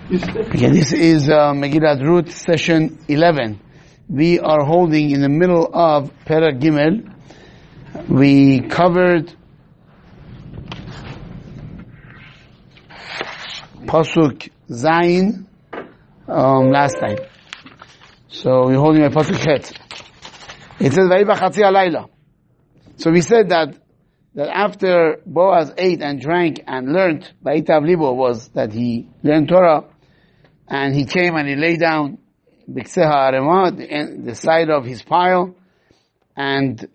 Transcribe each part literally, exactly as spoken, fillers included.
Okay, this is uh, Megillat Ruth session eleven. We are holding in the middle of Perek Gimel. We covered Pasuk Zayin um, last time. So we're holding a Pasuk Het. It says, Vayiba Chatzi Alayla. So we said that that after Boaz ate and drank and learned, Vayitav Libo was that he learned Torah, and he came and he lay down Bikseha Arema, the, the side of his pile, and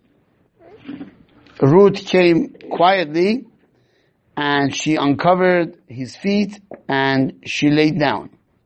Ruth came quietly and she uncovered his feet and she laid down.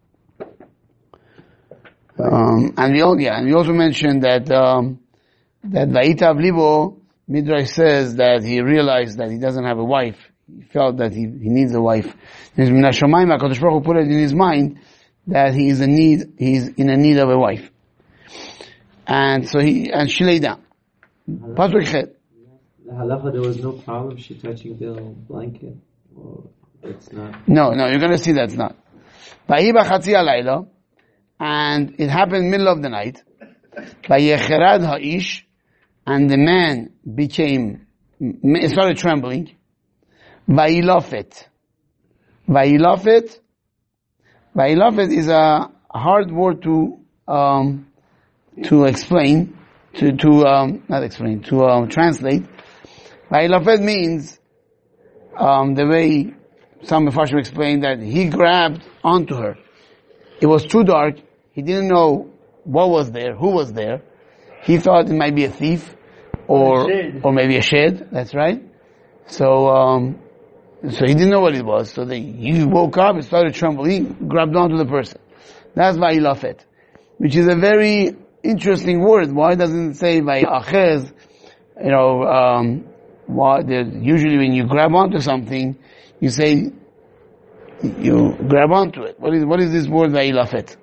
Um, and we also, yeah, and we also mentioned that um, that Vayitav Libo, Midrash says that he realized that he doesn't have a wife. He felt that he, he needs a wife. Minashamayim, HaKadosh Baruch Hu put it in his mind that he is in need, he's in a need of a wife. And so he, and she lay down. Pasuk Het. The halacha, there was no problem, she touching the blanket, or it's not? No, no, you're gonna see that's not. Vayiba Chatzi Alayla, and it happened middle of the night. Vayecherad Ha'ish, and the man became, started trembling. Vayilafet. Vayilafet. Vayilafet is a hard word to, um, to explain, to, to, um, not explain, to, um, translate. Vayilafet means, um, the way some Mepharshim explained that he grabbed onto her. It was too dark. He didn't know what was there, who was there. He thought it might be a thief, or, or maybe a shed, that's right. So, um, so he didn't know what it was. So they, he woke up and started trembling, grabbed onto the person. That's Vayilafet, which is a very interesting word. Why doesn't it say Vayachez? You know, um, why, usually when you grab onto something, you say, you grab onto it. What is, what is this word Vayilafet?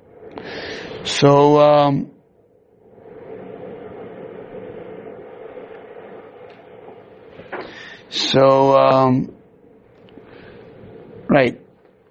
So, um, so, um, right.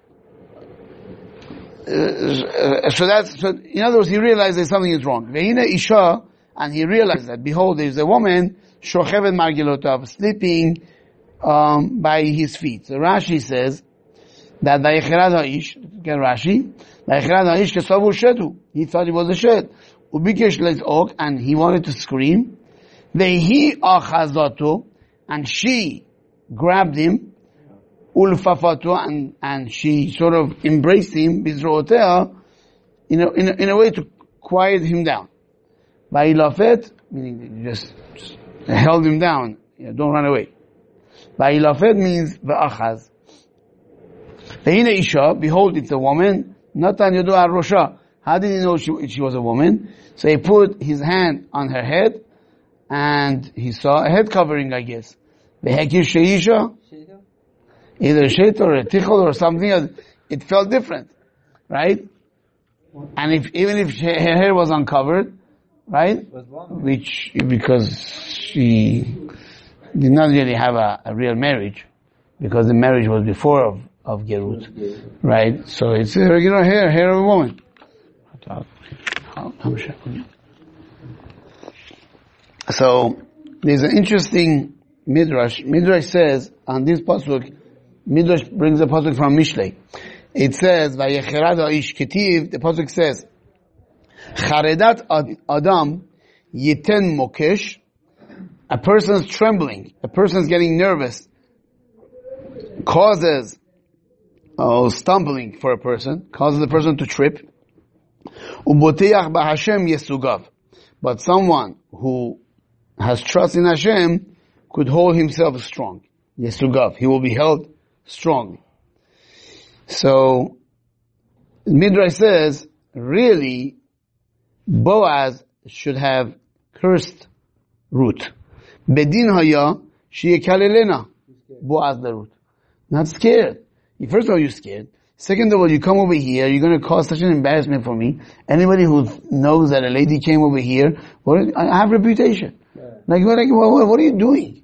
Uh, so that's, so in other words, he realized that something is wrong. Ve'ina Isha, and he realized that, behold, there's a woman, shochevet margilotav, sleeping, um, by his feet. So Rashi says, that Vayecherad Ha'ish, get Rashi, Vayecherad Ha'ish kesavu shedu. He thought it was a shed. Ubikesh lez'ok, and he wanted to scream. Vehi achazato, and she grabbed him, ulfafato, and, and she sort of embraced him, bizro'otea, in a, in a, in a way to quiet him down. Vayilafet, meaning just, just held him down, you know, don't run away. Vayilafet means v'achaz. Ve'ina Isha, behold, it's a woman, Natan yodo al rosha. How did he know she, she was a woman? So he put his hand on her head, and he saw a head covering, I guess. Vehekir sheisha, either a shet or a tichel or something, it felt different, right? And if, even if her hair was uncovered, right? Which, because she did not really have a, a real marriage, because the marriage was before of, of Gerut, right? So it's a regular hair, hair of a woman. So, there's an interesting Midrash. Midrash says, on this pasuk, Midrash brings a pasuk from Mishlei. It says, Vayecherad Ha'ish Ketiv, the pasuk says, Charedat Adam Yiten Mokesh, a person's trembling, a person's getting nervous, causes oh, stumbling for a person, causes the person to trip. Uboteach b'Hashem yesugav. But someone who has trust in Hashem could hold himself strong. Yesugav. He will be held strong. So, Midrash says, really, Boaz should have cursed Ruth. Bedin haya sheyekalelena. Boaz the Ruth. Not scared. First of all, you're scared. Second of all, you come over here, you're going to cause such an embarrassment for me. Anybody who knows that a lady came over here, what, I have reputation. Yeah. Like, like what, what are you doing?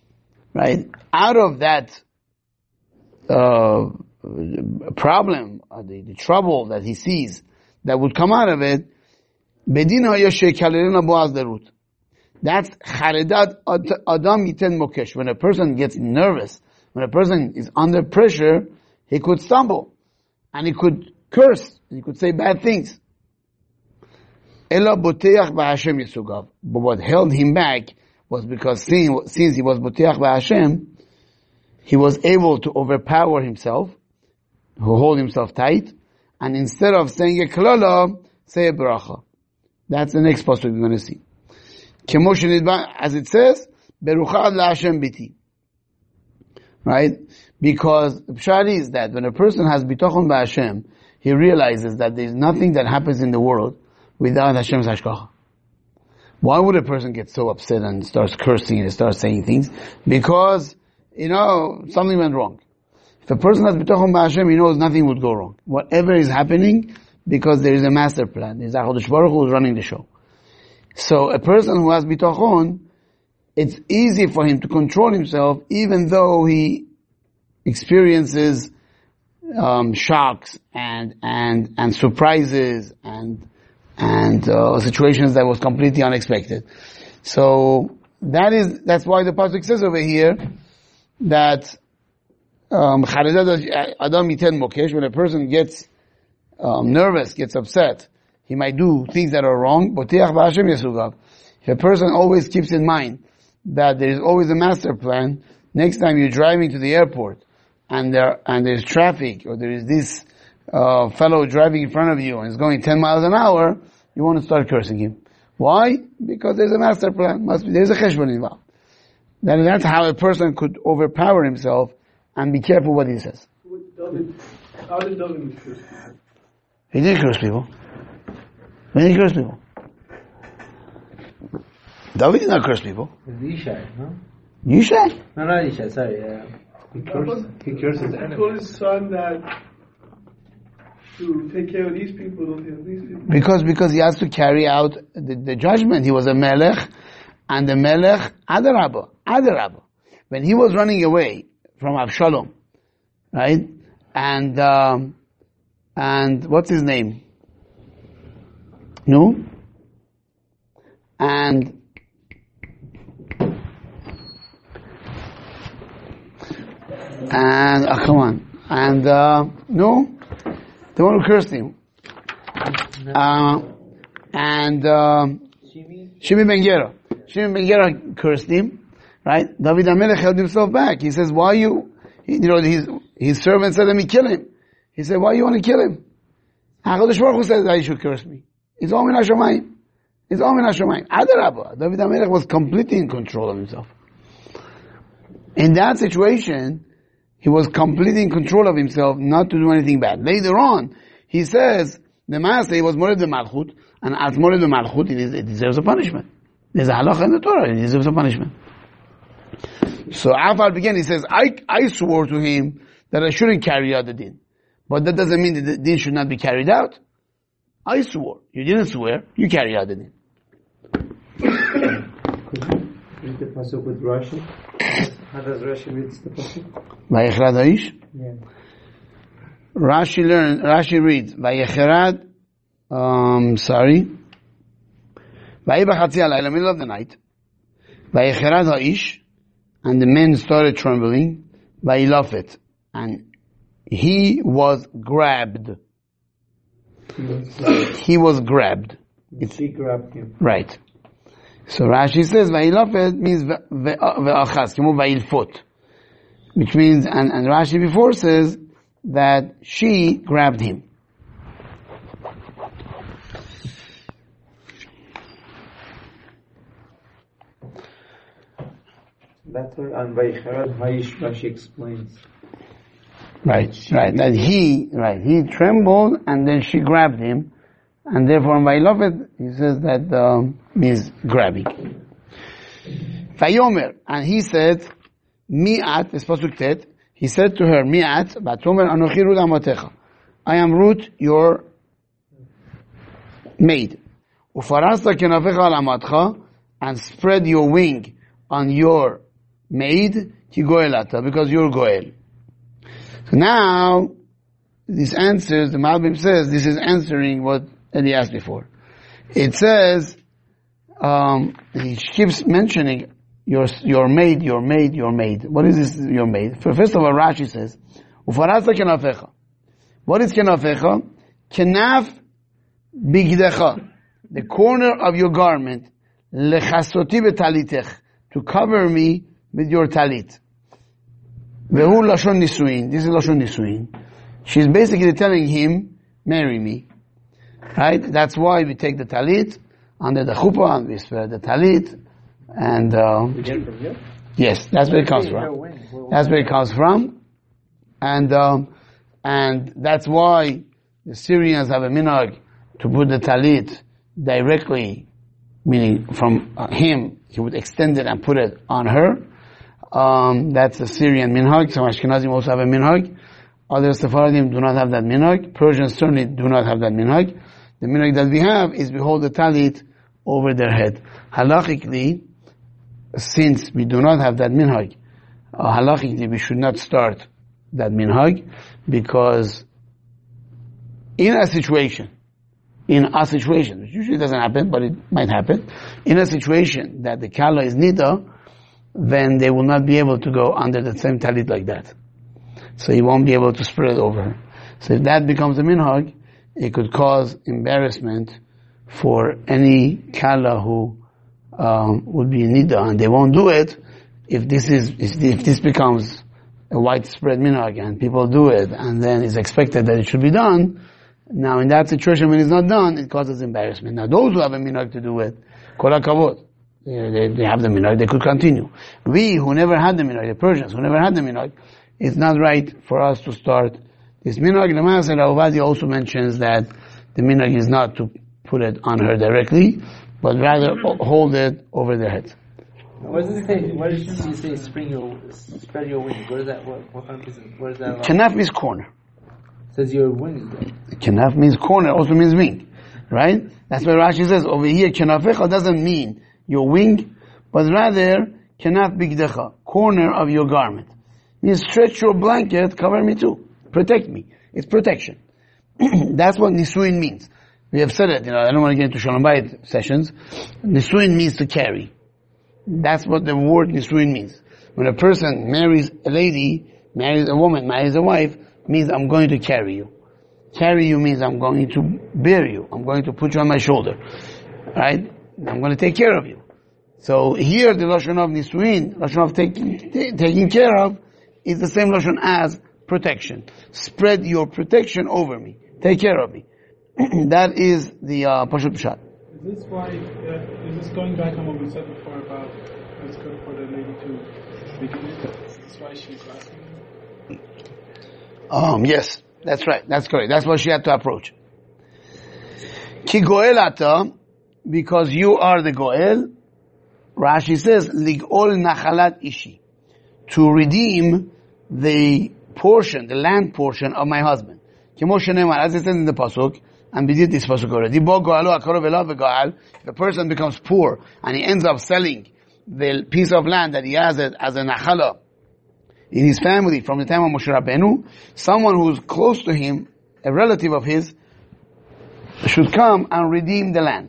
Right? Out of that uh, problem, uh, the, the trouble that he sees that would come out of it, bedin haya shekalelena bo az derut. That's charedat adam yiten mokesh. When a person gets nervous, when a person is under pressure, he could stumble, and he could curse, and he could say bad things. Ela boteach b'Hashem yisugav. But what held him back was because since, since he was boteach b'Hashem, he was able to overpower himself, to hold himself tight, and instead of saying a klala, say a bracha. That's the next pasuk we're going to see. As it says, berucha ad laHashem biti. Right? Because the pshat is that when a person has bitachon b'Hashem, he realizes that there is nothing that happens in the world without Hashem's hashgacha. Why would a person get so upset and starts cursing and starts saying things? Because, you know, something went wrong. If a person has bitachon b'Hashem, he knows nothing would go wrong. Whatever is happening, because there is a master plan. There's HaKadosh Baruch Hu who is running the show. So a person who has bitachon, it's easy for him to control himself, even though he experiences um, shocks and and and surprises and and uh, situations that was completely unexpected. So that is that's why the pasuk says over here that um, adam yiten mokesh. When a person gets um, nervous, gets upset, he might do things that are wrong. Boteach b'Hashem yisugav. If a person always keeps in mind that there is always a master plan, next time you're driving to the airport and there and there's traffic, or there is this uh, fellow driving in front of you and is going ten miles an hour, you want to start cursing him. Why? Because there's a master plan. Must be, there's a cheshbon involved. That, that's how a person could overpower himself and be careful what he says. How did David curse people? He did curse people. He did curse people. David did not curse people. Yishai, no? Yishai? No, not Yishai, sorry. Uh, he cursed, he cursed his He enemies. told his son that to take care of these people, don't have these people. Because, because he has to carry out the, the judgment. He was a melech, and the melech, adarabah, adarabah. When he was running away from Avshalom, right? And, um, and what's his name? No? And, and, oh, come on. And, uh, no? The one who cursed him. Uh, and, um, Shimi ben Gera. Shimi ben Gera cursed him, right? David HaMelech held himself back. He says, why you, you know, his, his servant said, let me kill him. He said, why you want to kill him? HaKadosh Baruch Hu said that he should curse me. It's all min hashamayim. It's all min hashamayim. Adarabah. David HaMelech was completely in control of himself. In that situation, he was completely in control of himself not to do anything bad. Later on, he says, the Maaseh was Mored the Malchut, and as Mored the Malchut, it deserves a punishment. There's a halacha in the Torah, it deserves a punishment. So Afal began, he says, I, I swore to him that I shouldn't carry out the din. But that doesn't mean that the din should not be carried out. I swore. You didn't swear, you carry out the din. Read the pasuk with Rashi. How does Rashi read the pasuk? Vayechrad Haish? Yeah. Rashi learn, Rashi reads, Vayechrad, um, sorry, Vayiba Chatzi Alayla, middle of the night, Vayechrad Haish, and the men started trembling, Vayilafet, and he was grabbed. He was, He was grabbed. It's, she grabbed him. Right. So Rashi says, Vayilafet means Ve'achaz, Kemo Vayilfot. Which means, and, and Rashi before says, that she grabbed him. That's what on Vayicharad Haish Rashi explains. Right, right. That he, right, he trembled and then she grabbed him. And therefore, in Vayilafet, he says that um, means grabbing. Vayomer, and he said, Mi'at, this pasuk tet, he said to her, Mi'at, Vatomer anochi Ruth amatecha. I am Ruth, your maid. Ufarasta kenafecha al amatcha, and spread your wing on your maid, ki goelata, because you're goel. So now, this answers, the Malbim says, this is answering what Eli asked before. It says, um, he keeps mentioning your, your maid, your maid, your maid. What is this, your maid? First of all, Rashi says, Ufarasa kenafecha. What is kenafecha? Kenaf bigdecha. The corner of your garment. Lechasoti betalitech. To cover me with your talit. Vehu lashon nisuin. This is lashon nisuin. She's basically telling him, marry me. Right? That's why we take the talit under the chuppah and we spread the talit. And, uh, We get it from here? yes, that's where it comes from. That's where it comes from. And, um, and that's why the Syrians have a minhag to put the talit directly, meaning from uh, him, he would extend it and put it on her. Um, that's a Syrian minhag. Some Ashkenazim also have a minhag. Other Sephardim do not have that minhag. Persians certainly do not have that minhag. The minhag that we have is we hold the talit over their head. Halachically, since we do not have that minhag, uh, halachically we should not start that minhag, because in a situation, in a situation, which usually doesn't happen, but it might happen, in a situation that the kala is nida, then they will not be able to go under the same talit like that. So he won't be able to spread over her. So if that becomes a minhag, it could cause embarrassment for any kala who um, would be in nida, and they won't do it if this is if this becomes a widespread minhag and people do it, and then it's expected that it should be done. Now in that situation when it's not done, it causes embarrassment. Now those who have a minhag to do it, kol hakavod, they, they have the minhag, they could continue. We who never had the minhag, the Persians who never had the minhag, it's not right for us to start this minhag. The Maaseh Ravadi also mentions that the minhag is not to put it on her directly, but rather hold it over their heads. What does it say? What does you say? Spring your, spread your wings. What is that? What? What, what is that? Kanaf means corner. It says your wings. Though. Kanaf means corner, also means wing, right? That's why Rashi says over here, kanafecha doesn't mean your wing, but rather kanaf bigdecha, corner of your garment. Means stretch your blanket, cover me too, protect me. It's protection. That's what nisuin means. We have said it. You know, I don't want to get into Shalom Bayit sessions. Nisuin means to carry. That's what the word nisuin means. When a person marries a lady, marries a woman, marries a wife, means I'm going to carry you. Carry you means I'm going to bear you. I'm going to put you on my shoulder. Right? I'm going to take care of you. So here the Lashon of nisuin, Lashon of taking, t- taking care of, is the same Lashon as protection. Spread your protection over me. Take care of me. That is the uh, Pashut Pshat. Is this why, uh, is this going back on what we said before about it's good for the lady to begin it? Is this why she's asking him? Um, yes, that's right. That's correct. That's what she had to approach. Ki goel ata, because you are the goel. Rashi says, ligol nachalat ishi, to redeem the portion, the land portion of my husband. Kemo shenemar, as it says in the pasuk, and we did this pasuk already. Bo goalo akarov elav vegoal. The person becomes poor and he ends up selling the piece of land that he has as a nachala in his family from the time of Moshe Rabbeinu. Someone who is close to him, a relative of his, should come and redeem the land.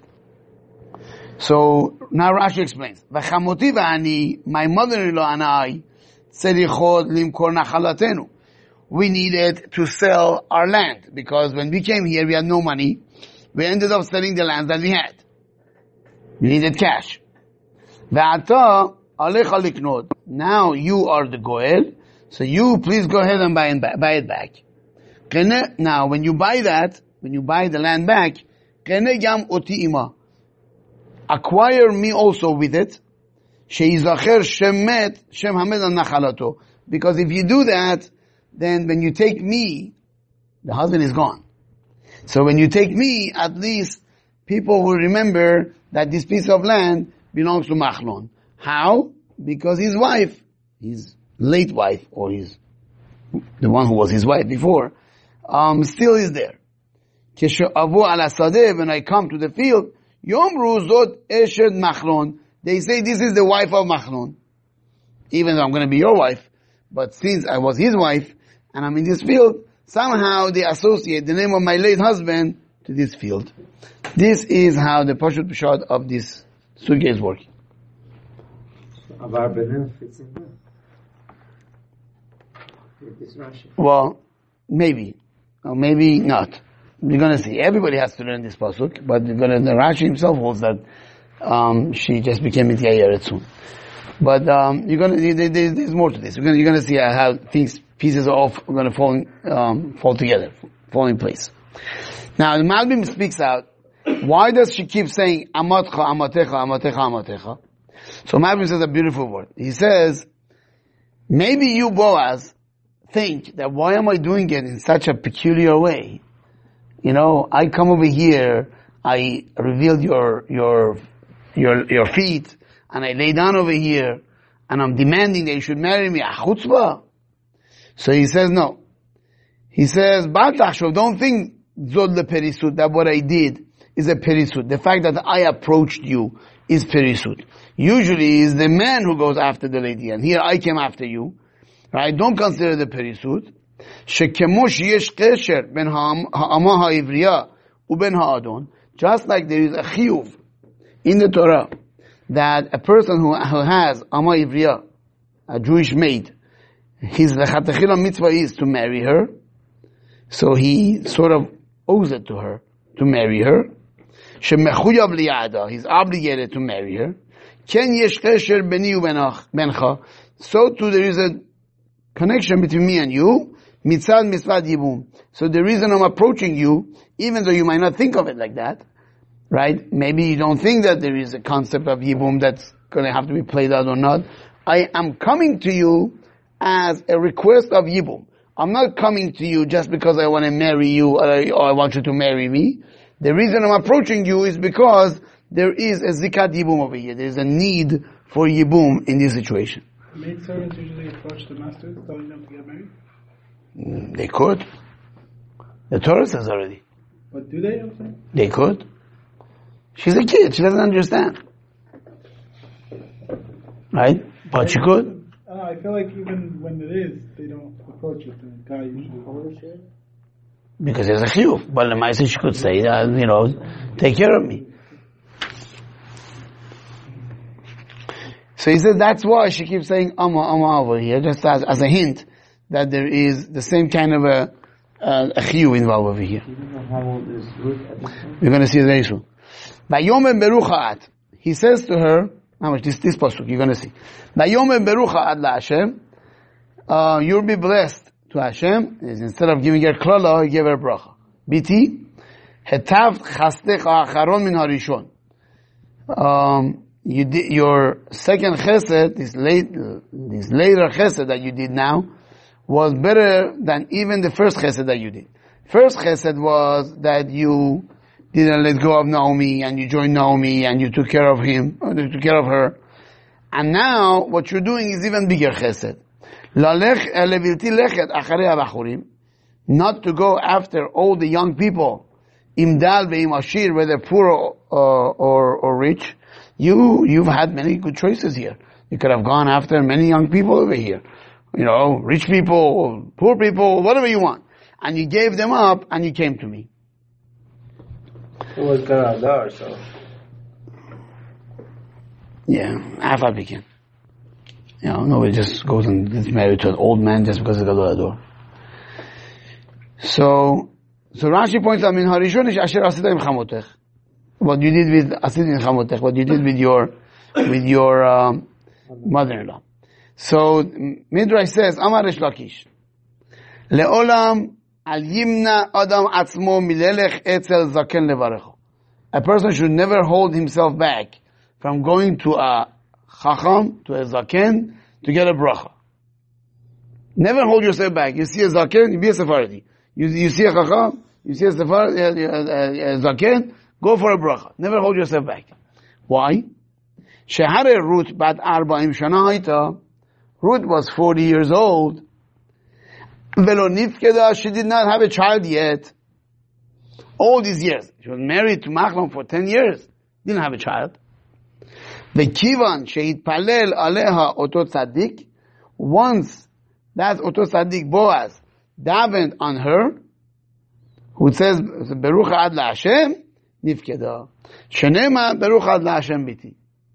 So now Rashi explains, "V'chamoti v'ani, my mother-in-law and I, tzerichot limkor nachalatenu." We needed to sell our land, because when we came here we had no money. We ended up selling the land that we had. We needed cash. Ve'ata alecha liknot. Now you are the goel, so you please go ahead and buy it back. Buy it back. Now when you buy that, when you buy the land back, gam oti ima, acquire me also with it. Sheizacher shemet shem hamed al nachalato. Because if you do that, then when you take me, the husband is gone. So when you take me, at least people will remember that this piece of land belongs to Machlon. How? Because his wife, his late wife, or his, the one who was his wife before, um, still is there. When I come to the field, Yomru zot eshed Machlon. They say this is the wife of Machlon. Even though I'm going to be your wife, but since I was his wife, and I'm in this field, somehow they associate the name of my late husband to this field. This is how the Pashut Pshat of this sugya is working. Avar Benin fits in there. With this Rashi. Well, maybe. Or maybe not. We're going to see. Everybody has to learn this pasuk, but we're gonna, the Rashi himself holds that um, she just became Mityayer soon. But um, you're going to, there's, there's more to this. You're going to see how things, pieces are all going to fall, um, fall together, fall in place. Now, the Malbim speaks out. Why does she keep saying Amatcha, Amatecha, Amatecha, Amatecha? So Malbim says a beautiful word. He says, maybe you, Boaz, think that why am I doing it in such a peculiar way? You know, I come over here, I revealed your, your, your, your feet, and I lay down over here, and I'm demanding that you should marry me. A chutzpah. So he says no. He says, Batachshov, don't think zod le perisut, that what I did is a perisut. The fact that I approached you is perisut. Usually it's the man who goes after the lady, and here I came after you. Right? Don't consider the perisut. Shekemo sheyesh kesher ben ha'ama ha'ivriya uben ha'adon. Just like there is a chiyuv in the Torah that a person who, who has ama ivriya, a Jewish maid, his lechatechila mitzvah is to marry her. So he sort of owes it to her to marry her. Shemechuyav liyada, he's obligated to marry her. Ken yesh kesher beni ubencha. So too there is a connection between me and you. Mitzad mitzvah yibum. So the reason I'm approaching you, even though you might not think of it like that, right? Maybe you don't think that there is a concept of yibum that's going to have to be played out or not. I am coming to you as a request of yibum. I'm not coming to you just because I want to marry you or I, or I want you to marry me. The reason I'm approaching you is because there is a zikat yibum over here. There is a need for yibum in this situation. Maid servants usually approach the masters, telling them to get married? They could. The Torah says already. But do they? Okay. They could. She's a kid. She doesn't understand. Right? But she could. Uh, I feel like even when it is, they don't approach it. The guy usually. Because there's a chiyuv. But the Maisa, she could say, uh, you know, take care of me. So he says that's why she keeps saying Amma, Amma over here, just as, as a hint that there is the same kind of a, uh, a chiyuv involved over here. How old is Ruth at this point? We're going to see it very soon. Vayomem berucha at. He says to her, how much this this pasuk you're going to see. Vayomem berucha ad la Hashem. Uh, you'll be blessed to Hashem. Is instead of giving her klala, he gave her bracha. Biti hetav chastech acharon min harishon. Um, you did your second chesed, this late, this later chesed that you did now, was better than even the first chesed that you did. First chesed was that you didn't let go of Naomi and you joined Naomi and you took care of him, or you took care of her. And now what you're doing is even bigger chesed. Not to go after all the young people, imdal ve'im ashir, whether poor or, or, or, or rich. You, you've had many good choices here. You could have gone after many young people over here. You know, rich people, poor people, whatever you want. And you gave them up and you came to me. It was Garadar, so. Yeah, Afal begin. You know, nobody just goes and gets married to an old man just because of Garadar. So, so Rashi points out, Min harishon ish asher asita im chamotech. What you did with asid im chamotech, what you did with your, with your, um, mother-in-law. So, Midrash says, Amar Resh Lakish, Le'olam al yimna adam atzmo milelech etzel zaken levarecho. A person should never hold himself back from going to a chacham, to a zaken, to get a bracha. Never hold yourself back. You see a zaken, you be a Sephardi. You, you see a chacham, you see a Sephardi, a, a, a, a zaken, go for a bracha. Never hold yourself back. Why? Shehare Ruth bat arba'im shana haita. Ruth was forty years old. Velo nifkeda, she did not have a child yet. All these years. She was married to Machlon for ten years. Didn't have a child. Vekivan sheitpalel aleha oto tzaddik. Once that oto tzaddik Boaz davened on her, who says, Beruch ad LaHashem, nifkeda. Shenema Beruch ad LaHashem biti.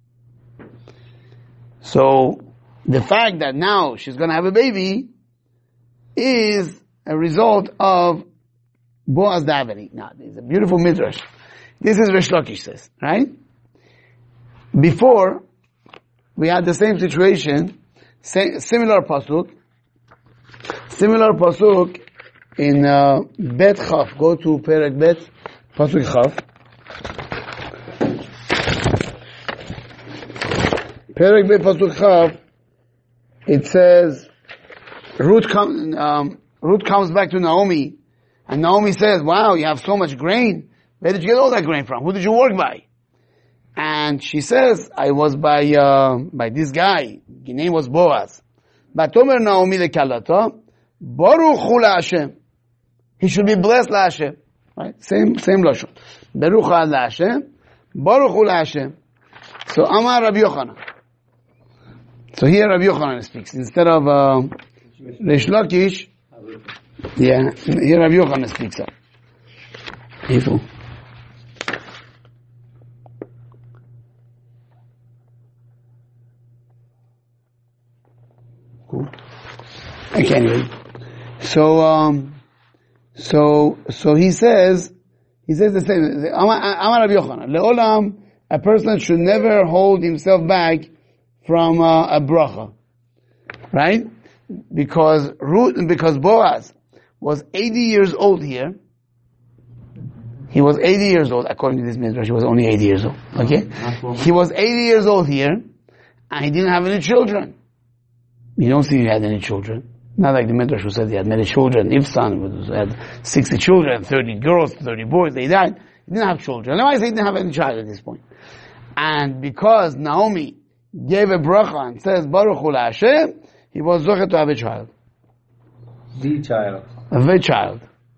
So, the fact that now she's going to have a baby is a result of Boaz davening. Now, it's a beautiful midrash. This is Rish Lakish says, right? Before, we had the same situation, similar pasuk, similar pasuk in uh, Bet Chaf. Go to Perek Bet, pasuk Chaf. Perek Bet pasuk Chaf. It says, Ruth comes, um, Ruth comes back to Naomi, and Naomi says, "Wow, you have so much grain. Where did you get all that grain from? Who did you work by?" And she says, "I was by uh, by this guy. His name was Boaz." Batomer Naomi lekalata, Baruch hu LaHashem. He should be blessed LaHashem. Right? Same same lashon. Baruch ad LaHashem, Baruch hu LaHashem. So Amar Rabbi Yochanan. So here Rabbi Yochanan speaks instead of uh, Rish Lakish. Yeah, here Rabbi Yochanan speaks up. Evil. Cool. I can't read. So, um, so, so he says, he says the same. Amar Rabbi Yochanan. Le'olam, a person should never hold himself back from uh, a bracha, right? Because Ruth, because Boaz was eighty years old here. He was eighty years old, according to this midrash. He was only eighty years old. Okay, he was eighty years old here, and he didn't have any children. You don't see he had any children. Not like the midrash who said he had many children. Ibsan had sixty children, thirty girls, thirty boys. They died. He didn't have children. Why say he didn't have any child at this point? And because Naomi gave a bracha and says Baruch hu LaHashem, he was zocher to have a child. The child. A child.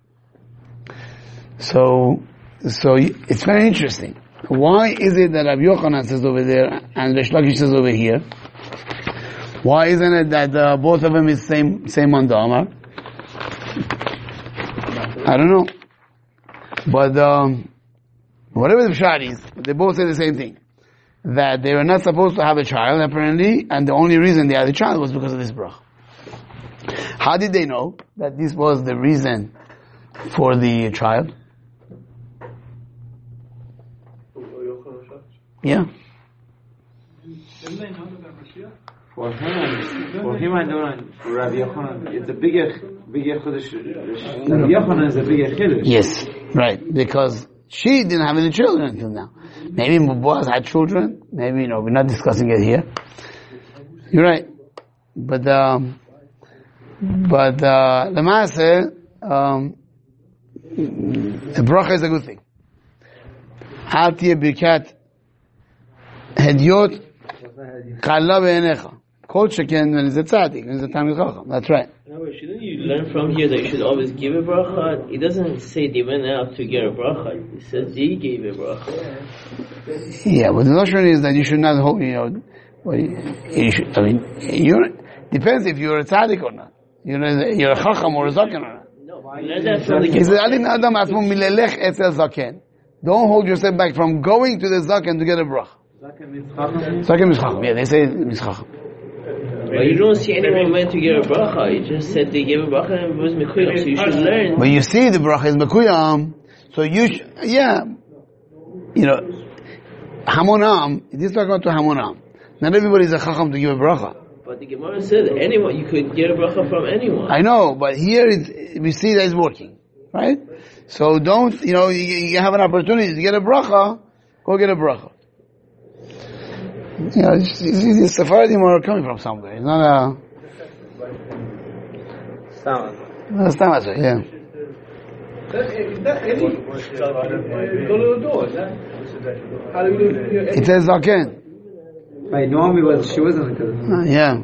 So, so it's very interesting. Why is it that Rabbi Yochanan says over there and Rish Lakish says over here? Why isn't it that uh, both of them is same same on the Amar? I don't know. But um, whatever the pshat is, they both say the same thing. That they were not supposed to have a child, apparently, and the only reason they had a child was because of this bracha. How did they know that this was the reason for the child? Yeah. For him, for him, I don't. For Rabbi Yochanan, it's a bigger, bigger chiddush. Rabbi Yochanan is a bigger chiddush. Yes, right. Because she didn't have any children until now. Maybe Boaz had children. Maybe, you know, we're not discussing it here. You're right. But, um, but, uh, the Maaseh, um, the bracha is a good thing. Al tiyeh birkat hediot kalla be'enecha. Kol sheken when it's a tzaddik, when it's a Talmid Chacham. That's right. No, but shouldn't you learn from here that you should always give a bracha? It doesn't say they went out to get a bracha. It says they gave a bracha. Yeah, but the notion is that you should not hold, you know, well, you should, I mean, you're, depends if you're a tzaddik or not. You're a, you're a chacham or a zaken or not. No, learn that from the He says, "Alin adam atzmo milelech etzel zaken." Don't hold yourself back from going to the zaken to get a bracha. Zaken is chacham. Yeah, they say it's chacham. But you don't see anyone went to get a bracha. You just said they gave a bracha and it was mekuyam. So you should learn. But you see, the bracha is mekuyam. So you, sh- yeah, you know, hamonam. This is talking about to hamonam. Not everybody is a chacham to give a bracha. But the Gemara said anyone, you could get a bracha from anyone. I know, but here it's, we see that it's working, right? So don't, you know, you, you have an opportunity to get a bracha, go get a bracha. You know, it's, it's, it's Sephardim are coming from somewhere. It's not a... Sound. Not a stamach, yeah. It says Zaken. By Naomi was, she wasn't a Uh, yeah.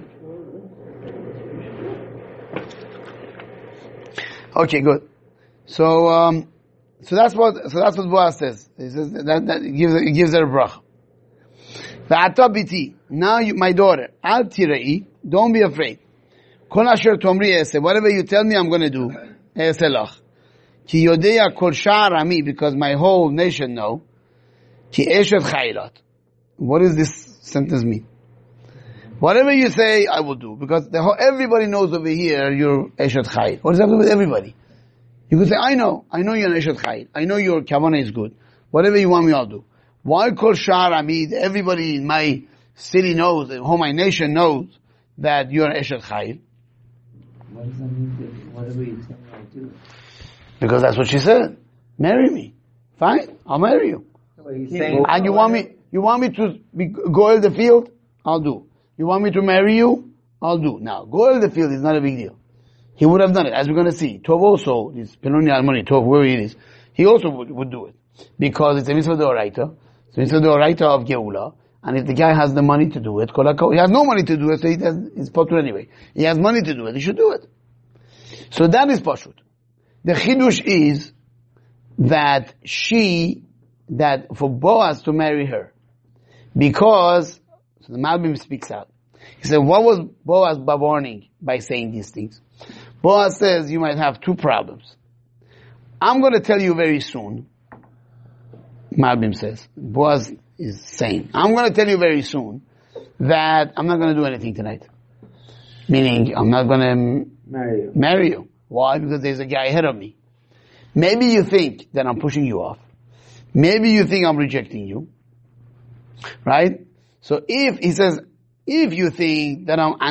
Okay, good. So, um, so that's what, so that's what Boaz says. He says that, that it gives, it gives her a bracha. V'ata biti. Now you, my daughter, al tirei, don't be afraid. Kol asher tomri ese. Whatever you tell me, I'm going to do. Ese lach. Ki yodea kol sha'ar ami, because my whole nation know. Ki eshet chaylat. What does this sentence mean? Whatever you say, I will do. Because the whole, everybody knows over here, you're eshet chayil. What does that do with everybody? You could say, I know. I know you're an eshet chayil. I know your kavanah is good. Whatever you want me, I'll do. Why kol sha'ar ami? Everybody in my city knows, the whole my nation knows that you're an eshet chayil. What does that mean? Whatever you tell me, I'll do. Because that's what she said. Marry me. Fine, I'll marry you. Saying, and you want me, you want me to be, go in the field? I'll do. You want me to marry you? I'll do. Now, go in the field is not a big deal. He would have done it, as we're going to see. Tov also, this Penoni Almoni, Tov, whoever it is, he also would, would do it. Because it's a mitzvah d'oraita. It's a mitzvah d'oraita of Geula. And if the guy has the money to do it, he has no money to do it, so he does, he's potter anyway. He has money to do it, he should do it. So that is Pashut. The Chidush is that she, that for Boaz to marry her, because, so the Malbim speaks out. He said, what was Boaz warning by saying these things? Boaz says, you might have two problems. I'm going to tell you very soon, Malbim says, Boaz is saying, I'm going to tell you very soon that I'm not going to do anything tonight. Meaning, I'm not going to marry you. marry you. Why? Because there's a guy ahead of me. Maybe you think that I'm pushing you off. Maybe you think I'm rejecting you. Right? So if, he says, if you think that I'm,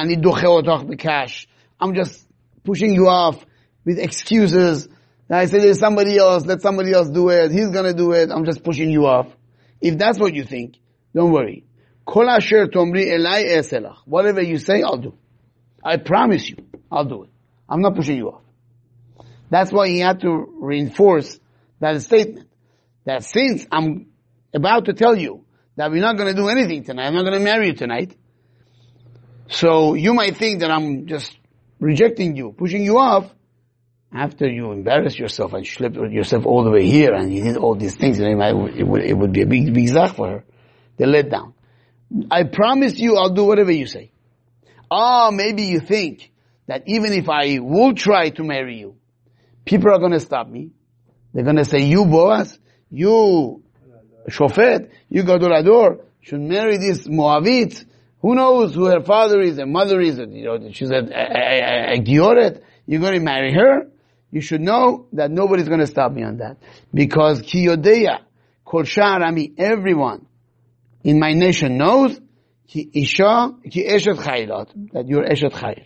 I'm just pushing you off with excuses, I say there's somebody else, let somebody else do it, he's gonna do it, I'm just pushing you off. If that's what you think, don't worry. Kol asher tomri elai eselach. Whatever you say, I'll do. I promise you, I'll do it. I'm not pushing you off. That's why he had to reinforce that statement. That since I'm about to tell you that we're not going to do anything tonight, I'm not going to marry you tonight, so you might think that I'm just rejecting you, pushing you off, after you embarrass yourself and slip yourself all the way here and you did all these things, it, might, it, would, it would be a big, big zach for her. The let down. I promise you I'll do whatever you say. Ah, maybe you think that even if I will try to marry you, people are going to stop me. They're going to say, you Boaz, you Shofet, you Gadol Hador, should marry this Moavit. Who knows who her father is, her mother is, you know, she's a, a, a, a Gioret. You're going to marry her. You should know that nobody's going to stop me on that. Because Ki Yodeya, Kol Sha'ar Ami, everyone in my nation knows, Ki Isha, Ki Eshet Chayilat, that you're Eshet Chayil.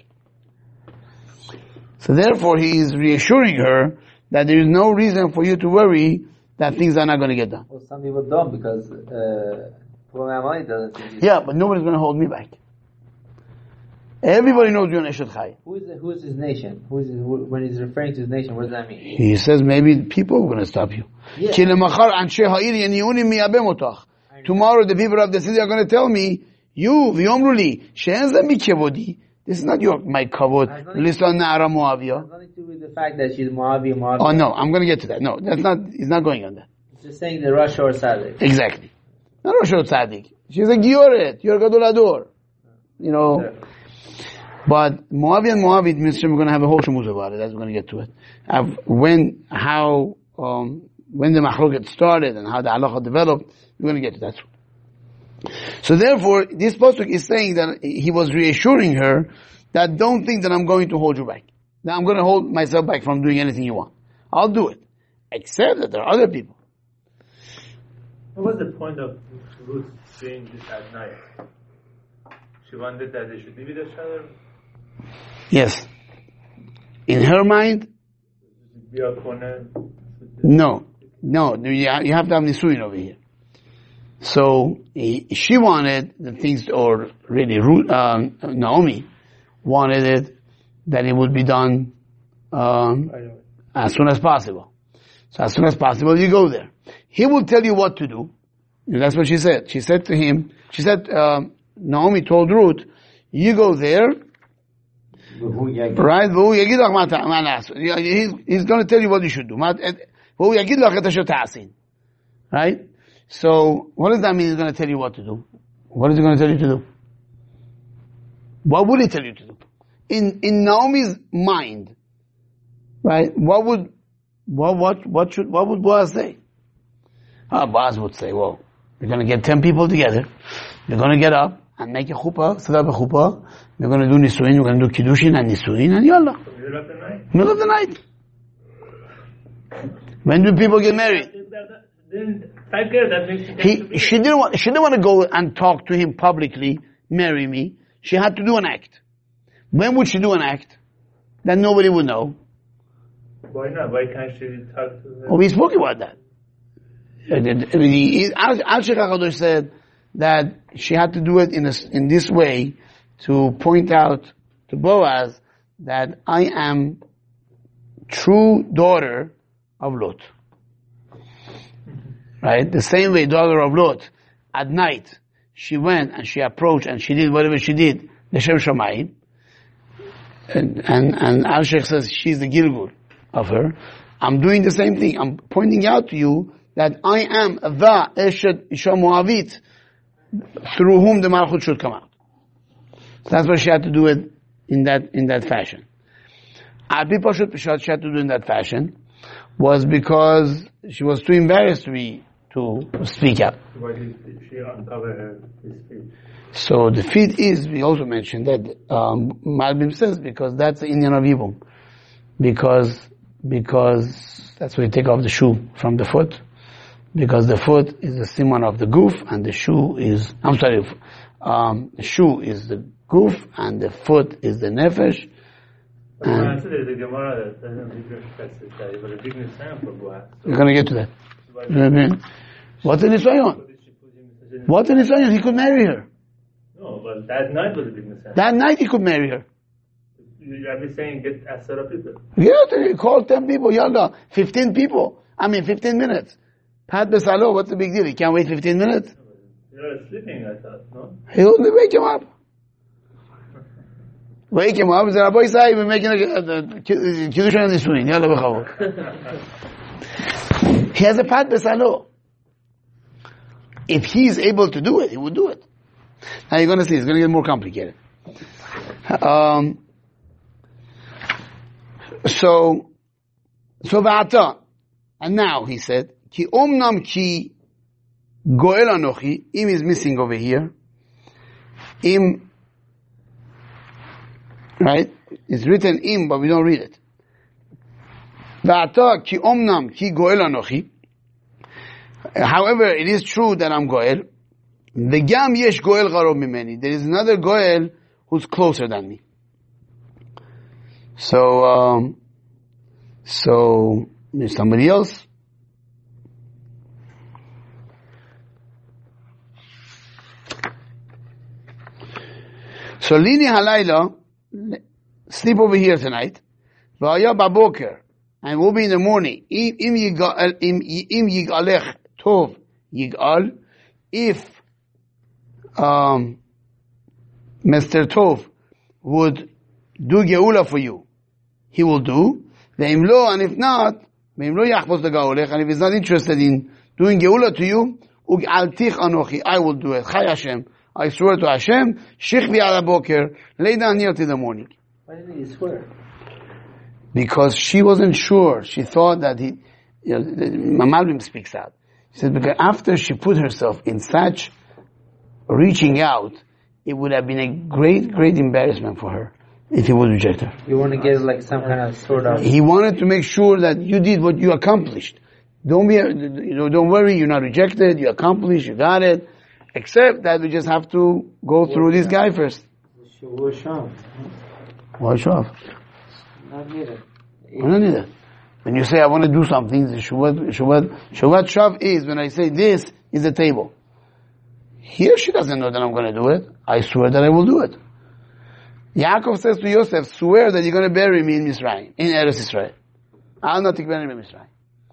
So therefore he is reassuring her that there is no reason for you to worry that things are not going to get done. Well, some people don't because uh, money doesn't. Yeah, but nobody's going to hold me back. Everybody knows you're an Eshet Chayil. Who is the, who is his nation? Who is his, who, when he's referring to his nation, what does that mean? He says maybe people are going to stop you. Yeah. Tomorrow the people of the city are going to tell me, you, v'yomruli, she'en ze mi kevodi. This is not your, my kavod. Listen, Na'ara Moavia. It has nothing to do with the fact that she's Moavi, Moavi. Oh no, I'm going to get to that. No, that's not, he's not going on that. It's just saying the Rosh or Tzaddik. Exactly. Not Rosh or Tzaddik. She's a Gioret. You're a Gadol Hador. You know. Sure. But Moavi and Moavit, Mister, we're going to have a whole shemuz about it. That's we're going to get to it. Uh, when, how, um, when the machloket started and how the halacha developed, we're going to get to that. So therefore, this pasuk is saying that he was reassuring her that don't think that I'm going to hold you back. That I'm going to hold myself back from doing anything you want. I'll do it. Except that there are other people. What was the point of Ruth saying this at night? She wanted that they should live with each other? Yes. In her mind, no. No, you have to have nisuin over here. So, he, she wanted the things, or really, um, Naomi wanted it, that it would be done um, as soon as possible. So as soon as possible, you go there. He will tell you what to do. And that's what she said. She said to him, she said, um, Naomi told Ruth, you go there, right? He's, he's going to tell you what you should do. Right? So, what does that mean? He's going to tell you what to do. What is he going to tell you to do? What would he tell you to do? in, in Naomi's mind, right, what would, what, what, what should, what would Boaz say? Uh, Boaz would say, well, we're going to get ten people together. We're going to get up and make a chuppah, set up a chuppah. We're going to do nisuin, we're going to do kiddushin and nisuin, and yallah. Middle of the night? Middle of the night. When do people get married? Then, I care, that makes sense. He, she didn't want, she didn't want to go and talk to him publicly, marry me. She had to do an act. When would she do an act? That nobody would know. Why not? Why can't she talk to her? Oh, we spoke about that. Al-Sheikh HaKadosh said that she had to do it in, a, in this way to point out to Boaz that I am true daughter of Lot. Right? The same way daughter of Lot, at night, she went and she approached and she did whatever she did, L'Shem Shamayim. And, and, and Al-Sheikh says she's the Gilgul of her. I'm doing the same thing. I'm pointing out to you that I am the Eshet Isha Moavit through whom the Malchut should come out. So that's why she had to do it in that, in that fashion. Al Pi Pashut Pshat she had to do it in that fashion was because she was too embarrassed to be, to speak up. Why did she uncover her his feet? So the feet is, we also mentioned that, um, Malbim says, because that's the Indian of Yibum. Because, because that's where you take off the shoe from the foot. Because the foot is the siman of the goof, and the shoe is, I'm sorry, um, the shoe is the goof, and the foot is the nefesh. But and there's a Gemara that doesn't specify, but a big nisayon for Boaz. We're going to get to that. You know what I mean? What's a nisayon? What's a nisayon? He could marry her. No, but that night was a big nisayon. That night he could marry her. You are saying get a set of people. Yeah, call ten people, yalla, fifteen people. I mean, fifteen minutes. Pat Besalo, what's the big deal? He can't wait fifteen minutes? You're sleeping, I thought, no? He'll wake him up. Wake him up. He said, Rabbi Isai, we're making a Kiddush and Nisuin. Yalla b'chavod. He has a Pat Besalo. If he's able to do it, he would do it. Now you're going to see, it's going to get more complicated. Um, so, so v'ata. And now, he said, Ki omnam ki goel anochi, im is missing over here. Im, right? It's written im, but we don't read it. V'ata ki omnam ki goel anochi. However, it is true that I'm goel. V'gam yesh goel garov mimeni. There is another goel who's closer than me. So, um, so, there's somebody else. So Lini Halayla, sleep over here tonight. V'aya baboker, and we'll be in the morning. Im yigalech tov yigal. If um, Mister Tov would do geula for you, he will do. Ve'im lo, and if not, ve'im lo yachbos legaolech, and if he's not interested in doing geula to you, ug'altich anochi, I will do it. Chai Hashem. I swear to Hashem, Shichvi ala boker, lay down here till the morning. Why didn't he swear? Because she wasn't sure. She thought that he, you know, Malbim speaks out. She said, because after she put herself in such reaching out, it would have been a great, great embarrassment for her if he would reject her. You want to get like some kind of sort of... He wanted to make sure that you did what you accomplished. Don't be, you know, don't worry, you're not rejected, you accomplished, you got it. Except that we just have to go through this guy first. Shavua Shav. Why Shav? Not needed. I don't need it. When you say I want to do something, the Shuvat, Shuvat, Shuvat Shav is when I say this is the table. Here she doesn't know that I'm going to do it. I swear that I will do it. Yaakov says to Yosef, swear that you're going to bury me in Misraim, in Eretz Israel. I'll not take bury me in Misraim.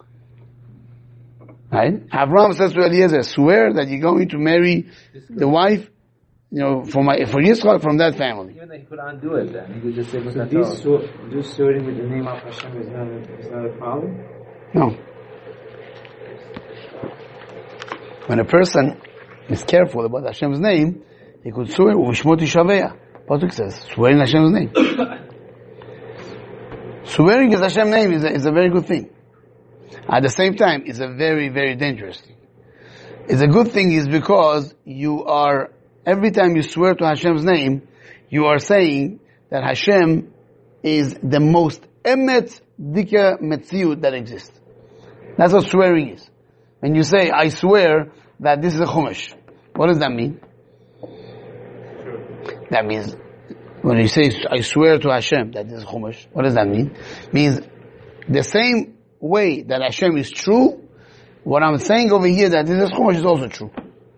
Right? Abraham says to Eliezer, swear that you're going to marry the wife, you know, for my, for Yitzchak from that family. Even though he could undo it then. He could just say, so this, so, this swearing with the name of Hashem is not a, is not a problem? No. When a person is careful about Hashem's name, he could swear, Uvishmot Yishaveya. Pasuk says, swearing Hashem's name. Swearing is Hashem's name is a, is a very good thing. At the same time, it's a very, very dangerous thing. It's a good thing is because you are, every time you swear to Hashem's name, you are saying that Hashem is the most emet dika metziut that exists. That's what swearing is. When you say, I swear that this is a chumash, what does that mean? That means, when you say, I swear to Hashem that this is chumash, what does that mean? It means the same way that Hashem is true, what I'm saying over here that this is chumash is also true.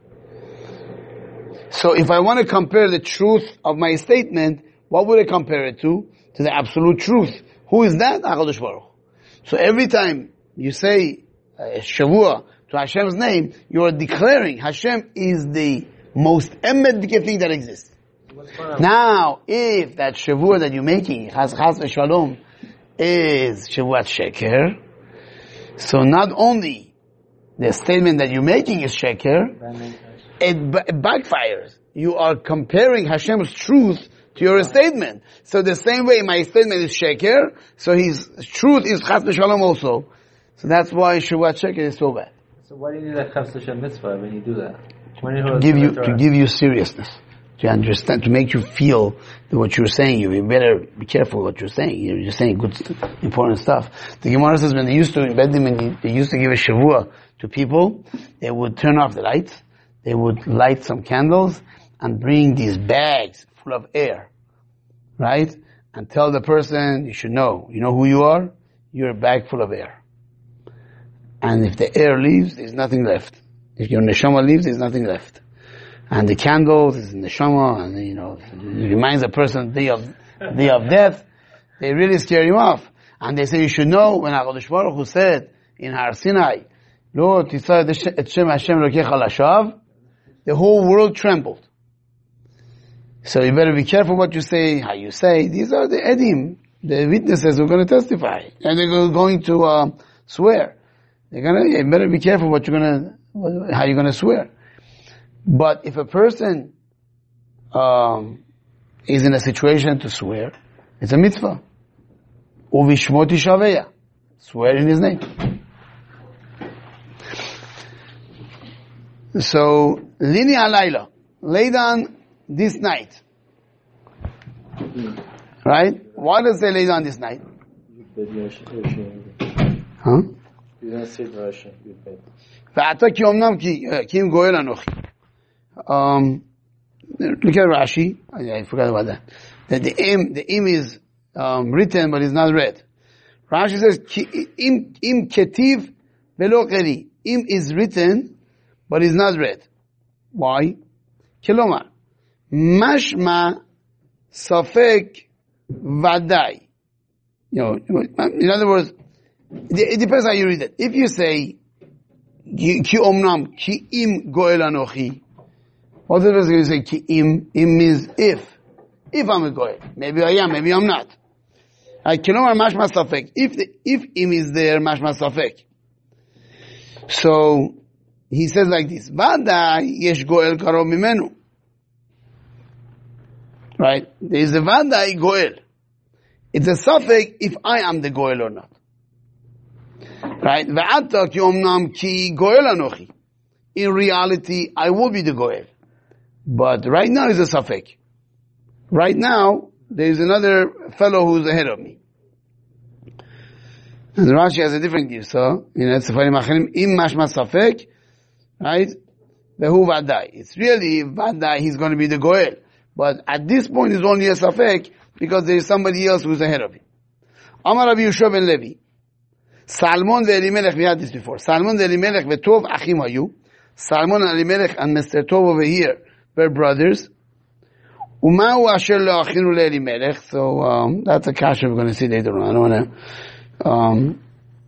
So if I want to compare the truth of my statement, what would I compare it to? To the absolute truth. Who is that? HaKadosh Baruch Hu. So every time you say uh, Shavua to Hashem's name, you are declaring Hashem is the most emet thing that exists. Now, if that Shavua that you're making, Chas Chas V'Shalom, is Shavuat Sheker, so not only the statement that you're making is Sheker, it, b- it backfires. You are comparing Hashem's truth to your statement. So the same way my statement is Sheker, so his truth is Chas V'Shalom also. So that's why Shavuat Sheker is so bad. So why do you need that Chas V'Shalom mitzvah when you do that? When you to give you to give you seriousness, to understand, to make you feel that what you're saying. You better be careful what you're saying. You're just saying good, st- important stuff. The Gemara says when they used to in Bedim, they used to give a Shavua to people, they would turn off the lights, they would light some candles, and bring these bags full of air, right? And tell the person, you should know, you know who you are? You're a bag full of air. And if the air leaves, there's nothing left. If your neshama leaves, there's nothing left. And the candles is neshama, and you know, it reminds a person day of day of death. They really scare you off. And they say you should know when HaKadosh Baruch Hu said in Har Sinai, Lo titzad et Shem Hashem Elokecha Lashav, the whole world trembled. So you better be careful what you say, how you say. These are the edim, the witnesses who are going to testify, and they're going to uh, swear. They're gonna. You better be careful what you're gonna, how you're gonna swear. But if a person um, is in a situation to swear, it's a mitzvah. Uvishmot Shaveya, swear in his name. So, Lini Alayla, lay down this night. Right? Why does they lay down this night? Huh? You don't say Russia. ואתה כי אומנם כי אם גואל אנוכי. Um, look at Rashi. I, I forgot about that. That the im, the im is um, written but is not read. Rashi says im im ketiv velo qeri. Im is written but is not read. Why? Kilomar mashma safek vadai. You know, in other words, it depends how you read it. If you say ki omnam ki im goel anochi, what does it say? Ki im im means if. If I'm a goel, maybe I am, maybe I'm not. I kilomar mashma safek. If the, if im is there, mashma safek. So he says like this: Vadai yesh goel karov mimenu. Right? There is a vadai goel. It's a safek if I am the goel or not. Right? Ve'ata ki omnam ki goel anochi. In reality, I will be the goel. But right now is a safek. Right now, there is another fellow who's ahead of me. And Rashi has a different girsa. You know, it's im mashma safek, right? Vehu vadai. It's really vadai, he's going to be the goel. But at this point, it's only a safek because there is somebody else who's ahead of him. Amar Rabbi Yehoshua ben Levi. Salmon ve'Elimelech, we had this before. Salmon ve'Elimelech ve'Tov achim hayu. Salmon and Elimelech and Mister Tov over here were brothers. Umau asher le'achinu le'Elimelech. So, um, that's a kasha we're going to see later on. I don't want to, um,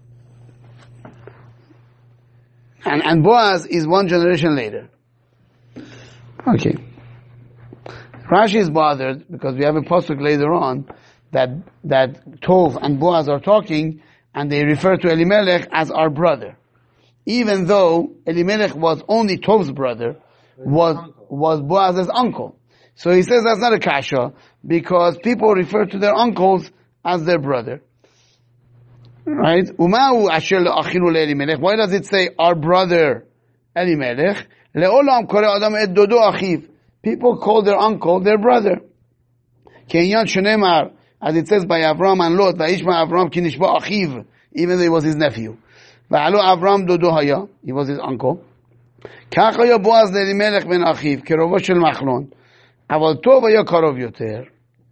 and, and Boaz is one generation later. Okay. Rashi is bothered because we have a pasuk later on that, that Tov and Boaz are talking and they refer to Elimelech as our brother. Even though Elimelech was only Tov's brother, was, was Boaz's uncle. So he says that's not a kasha, because people refer to their uncles as their brother. Right? Umahu asher le'achinu le'elimelech. Why does it say our brother Elimelech? Le'olam kore adam et dodo achiv. People call their uncle their brother. Kenyan shenemar, as it says by Avram and Lot, Va'ishma Avram ki nishba achiv, even though he was his nephew. Va'alo Avram dodo haya, he was his uncle. Kach haya Boaz le'elimelech ben achiv, kerovo shel machlon. Aval tov haya karov yoter.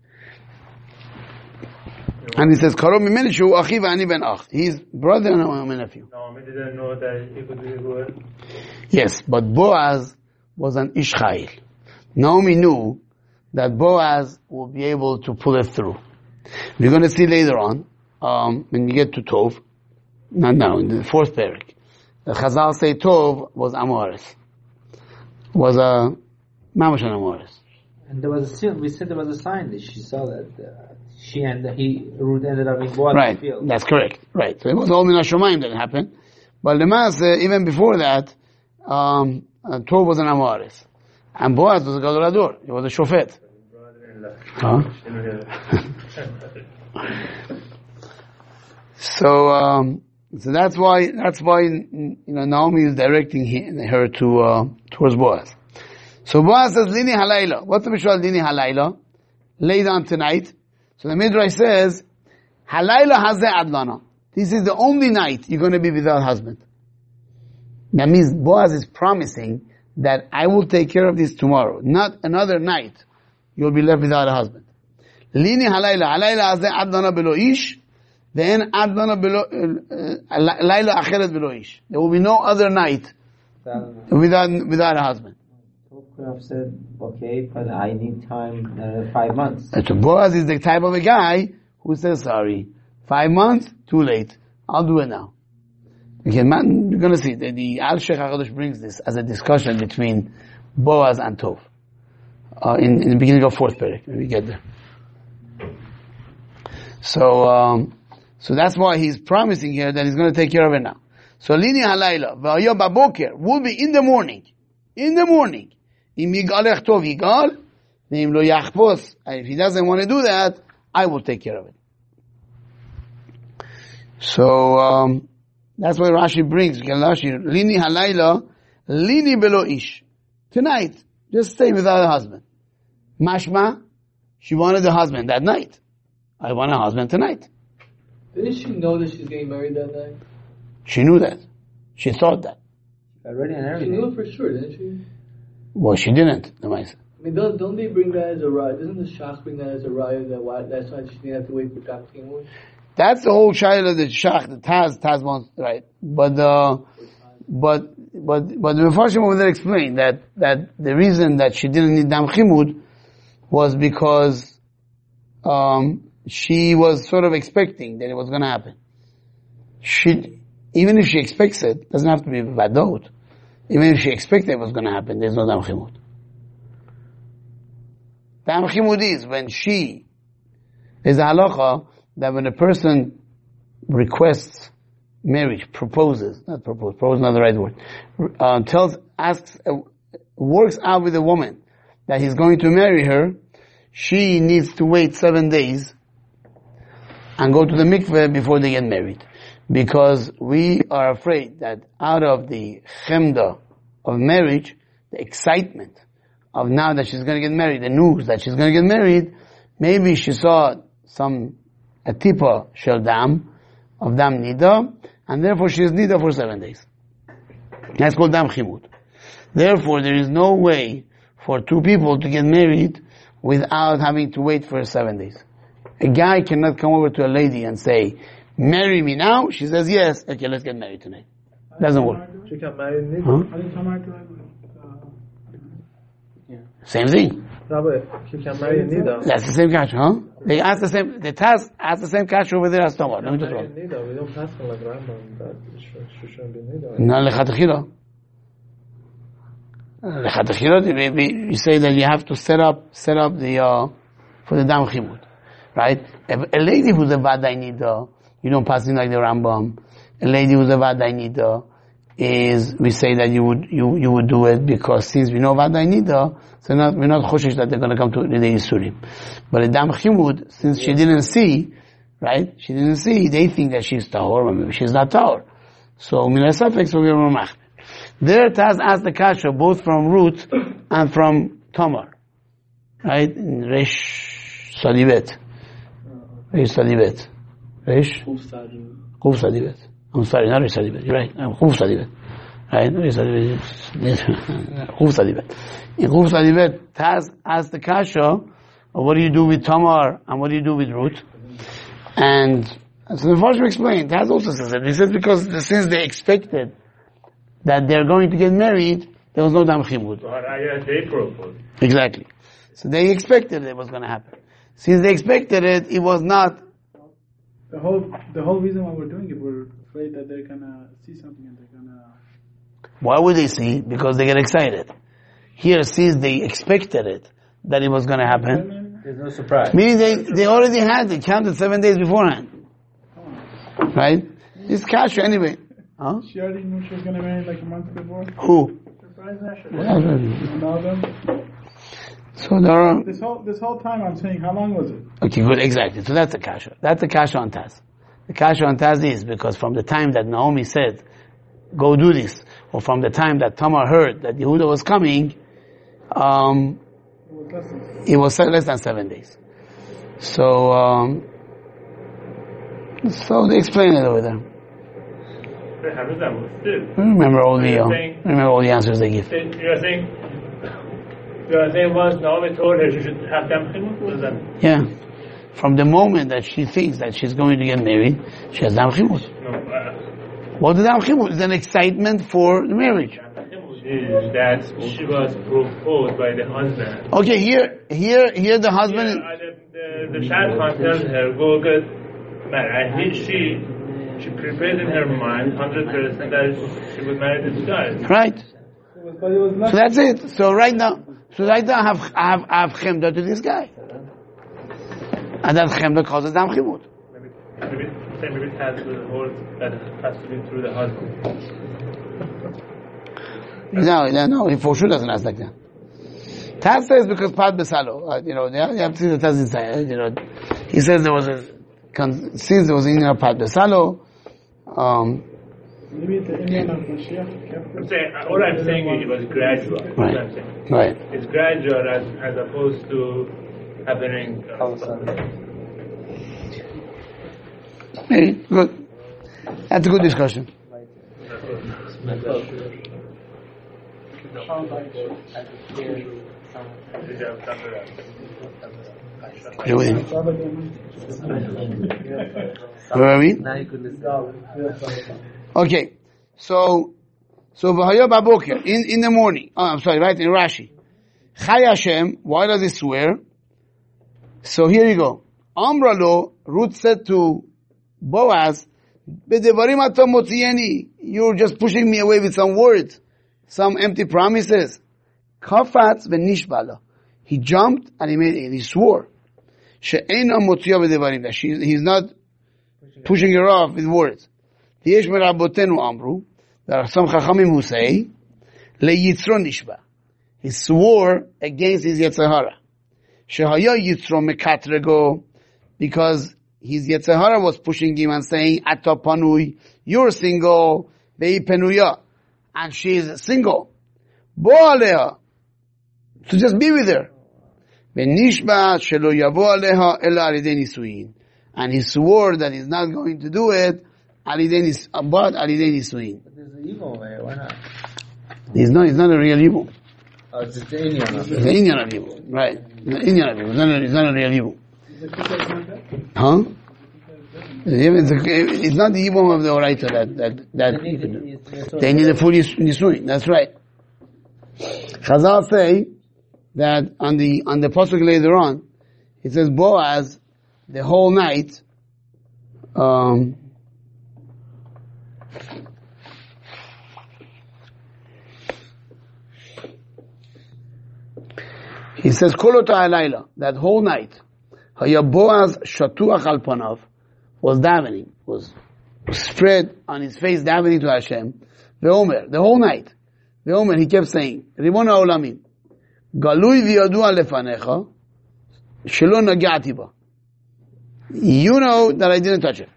And he says, Karov mimeni shu achiv ani ben ach. His brother and my nephew. Naomi didn't know that he could be good. Yes, but Boaz was an Ishchail. Naomi knew that Boaz will be able to pull it through. We're going to see later on, um, when we get to Tov, not now, in the fourth parak, the Chazal say Tov was Amoris. Was a Mamash and Amoris. And there was a seal, we said there was a sign that she saw that uh, she and he, Ruth ended up in Boaz Right, field. that's correct. Right, so it was all Min HaShomayim that happened. But the Mas, uh, even before that, um, uh, Tov was an Amoris. And Boaz was a Gadolador. He was a Shofet. Huh? so, um, so that's why, that's why, you know, Naomi is directing he, her to, uh, towards Boaz. So Boaz says, Lini halayla. What's the Mishwal Lini halayla? Lay down tonight. So the Midrash says, halayla hazeh adlana. This is the only night you're going to be without husband. That means Boaz is promising that I will take care of this tomorrow. Not another night you'll be left without a husband. Lini halayla. Halayla hazeh adlana belo ish. Then adlana belo, layla acheret belo ish. There will be no other night without, without a husband. Could have said, okay, but I need time, uh, five months. So Boaz is the type of a guy who says, sorry, five months, too late. I'll do it now. Okay, man, you're gonna see, the, the Al Sheikh HaKadosh brings this as a discussion between Boaz and Tov. Uh, in, in the beginning of fourth parak, when we get there. So, um, so that's why he's promising here that he's gonna take care of it now. So, Lini halayla, v'ayah baboker, will be in the morning. In the morning. Im yigalech tov yigal, v'im lo yachpos. If he doesn't want to do that, I will take care of it. So, um, that's why Rashi brings, Rashi, Lini halayla, Lini belo ish. Tonight, just stay without a husband. Mashma, she wanted a husband that night. I want a husband tonight. Didn't she know that she's getting married that night? She knew that. She thought that. Already and She everything. knew it for sure, didn't she? Well, she didn't, the Maisa. I mean, don't, don't they bring that as a riot? Doesn't the Shach bring that as a riot? That why, that's why she didn't have to wait for Gam Chimud? That's the whole child of the Shach, the Taz, Taz wants, right. But, uh, but, but, but the Mefarshim over there explained that, that the reason that she didn't need Dam Chimud was because, um, she was sort of expecting that it was gonna happen. She, even if she expects it, doesn't have to be Vadot. Even if she expected it was gonna happen, there's no Dam Chimud. Dam Chimud is when she, there's a halacha that when a person requests marriage, proposes, not propose, propose is not the right word, uh, tells, asks, uh, works out with a woman that he's going to marry her, she needs to wait seven days and go to the mikveh before they get married. Because we are afraid that out of the chemda of marriage, the excitement of now that she's going to get married, the news that she's going to get married, maybe she saw some a tipa shel dam, of dam nida, and therefore she is nida for seven days. That's called dam chimud. Therefore, there is no way for two people to get married without having to wait for seven days. A guy cannot come over to a lady and say, marry me now? She says yes. Okay, let's get married tonight. Doesn't work. She can marry Nida. Huh? I didn't come out to Same thing. No, but she can marry Nida. That's the same kasha, huh? They ask the same, the Taz ask the same kasha over there as Tomar. Let me just Marry wrong. Nida. We don't pass on like Rambam that she shouldn't be Nida. No, lechatechila. Lechatechila, we, we say that you have to set up, set up the, uh, for the dam chimud. Right? If a lady who's a vaday nida, you don't pass in like the Rambam. A lady who's a vaday nida, is we say that you would you you would do it because since we know Vaday Nida, so not, we're not choshesh that they're going to come to Nidei Yisurim. But a Dam Chimud, since she didn't see, right? She didn't see, they think that she's Tahor, or maybe she's not Tahor. So, Minay Safek, so we're Ramach. There Taz asked the Kasha, both from Ruth and from Tamar. Right? In Resh Sadibet. Resh Sadibet. Resh? Kuf Sadibet. I'm sorry, not Resh Sadibet. You're right. Kuf Sadibet. Right? Resh Sadibet. Kuf Sadibet. In Kuf Sadibet, Taz asked the Kasha, what do you do with Tamar and what do you do with Ruth? And so the Farshim explained, Taz also says it. He says because since they expected that they're going to get married, there was no Dam Chimud. They proposed. Exactly. So they expected it was going to happen. Since they expected it, it was not. The whole the whole reason why we're doing it, we're afraid that they're gonna see something and they're gonna. Why would they see? Because they get excited. Here, since they expected it, that it was going to happen. There's no surprise. Meaning they, they already had it, counted seven days beforehand. Right? It's Kasha anyway. Huh? She already knew she was gonna marry like a month before. Who? Surprise Asher. Yeah. All of them. So there are... This whole this whole time I'm saying, how long was it? Okay, good, exactly. So that's the Kasha. That's the Kasha on Taz. The Kasha on Taz is because from the time that Naomi said, go do this, or from the time that Tamar heard that Yehuda was coming, um, it was less than seven days. So, um, so they explain it over there. Remember all the uh, remember all the answers they give. You're saying, you're saying once Naomi told her she should have Dam Chimud? Yeah. From the moment that she thinks that she's going to get married, she has Dam Chimud. No. Uh, What is Dam Chimud? It's an excitement for the marriage. Is that she was proposed by the husband. Okay, here, here, here the husband. Yeah, the the, the Shad Khan tells her, go get married. He, she she prepared in her mind hundred percent that she would marry this guy. Right. So that's it. So right now, so right now I have I have I have chemda to this guy, and that chemda causes Dam Chimud. Maybe maybe maybe it has the whole that it has to be through the husband. No, no, no, he for sure doesn't ask like that. Taz says because Pad Besalo, uh, you know, you have to see the Taz inside, you know, he says there was a, since there was in there Pad Besalo, um, Maybe the Indian of Mashiach kept I'm saying, all I'm saying is it was gradual. That's what I'm saying. Right. It's gradual as, as opposed to happening. Uh, Hey, good. That's a good discussion. Where are we? Okay, so so V'haya Baboker in in the morning. Oh, I'm sorry, right in Rashi. Chai Hashem. Why does he swear? So here you go. Amralo, Ruth said to Boaz, "B'devarim atam motziyeni." You're just pushing me away with some words, some empty promises. Kafatz v'nishbala. He jumped and he made, and he swore. She'ena motziya b'devarim. That she, he's not pushing her off with words. Yesh merabotenu amru. There are some chachamim who say, leyitzro nishba. He swore against his Yetzirah. Shehaya yitzro mekatrego. Because his Yetzirah was pushing him and saying, Ata panui, you're single, vei penuya. And she is single. Bo aleha. So just be with her. V'nishba shelo yavo aleha ela alidei nisuin. And he swore that he's not going to do it, alidei nis, but alidei nisuin. But there's an evil way, why not? He's not, he's not a real evil. Oh, it's just the Indian of It's an Indian of evil. Right. It's an Indian of evil. It's not a, it's not a real evil. Huh? It's, a, it's not the evil of the orator that, that, that They need, they need a full nisuin. That's right. Chazal say that on the, on the pasuk later on, it says Boaz, the whole night, um, he says, Kolota alayla, that whole night, Haya Boaz shatuach al panav, was davening, was spread on his face davening to Hashem, Ve'omer, the whole night. Ve'omer, he kept saying, Ribon ha'olamim, galui v'yadua lefanecha, shelo nagati ba. You know that I didn't touch her.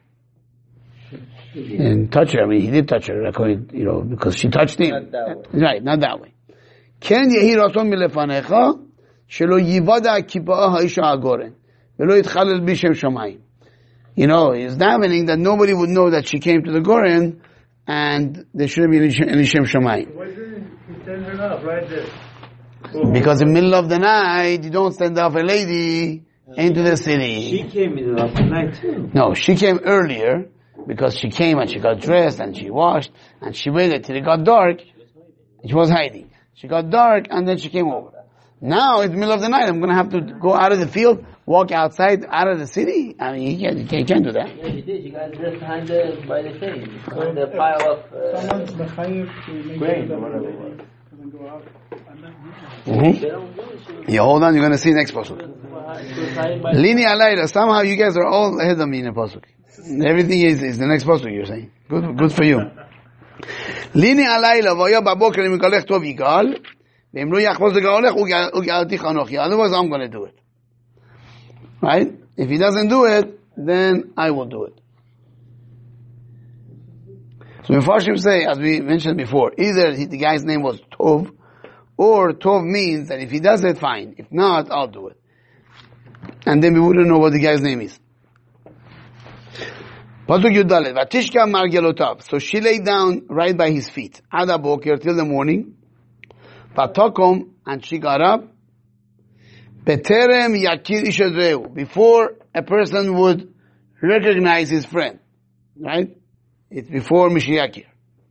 And touch her, I mean, he did touch her, according, you know, because she touched him. Not that way. Right, not that way. Ken yehi rason milefanecha, shelo yivada kipa'ah ha'isha ha'goren, ve'lo yitchalel bishem shamayim. You know, he's davening that nobody would know that she came to the Goren, and there shouldn't be any Shem Shamayim. Why didn't he stand her up right there? Because in the middle of the night, you don't send off a lady into the city. She came in the middle of the night too. No, she came earlier, because she came and she got dressed and she washed, and she waited till it got dark. She was hiding. She got dark, and then she came over. Now, it's the middle of the night, I'm going to have to go out of the field, walk outside, out of the city. I mean, you can't, you can't, you can't do that. Yeah, she did. She got dressed behind the, by the thing, behind the pile of, uh, Someone's mechayiv to make Grain, sure or that whatever the it lady doesn't go out. And then, Mm-hmm. they don't do it. She was, Yeah, hold on, you're going to see next pasuk. she was hiding by Lini alayla, somehow you guys are all ahead of me in the pasuk. Everything is, is the next pasuk you're saying. Good, good for you. Lini alayla, vaya baboker mikalech tov yigal, ve'im lo yachvoz legaolech, u'galti chanochi. Otherwise I'm going to do it. Right? If he doesn't do it, then I will do it. So Mefarshim say, as we mentioned before, either he, the guy's name was Tov, or Tov means that if he does it, fine. If not, I'll do it. And then we wouldn't know what the guy's name is. Pasuk Yudalet, Vatishka Margelotav. So she lay down right by his feet. Ada Boker till the morning. Vatokom, and she got up. Beterem Yakir Ishadreu. Before a person would recognize his friend. Right? It's before Mishiyakir.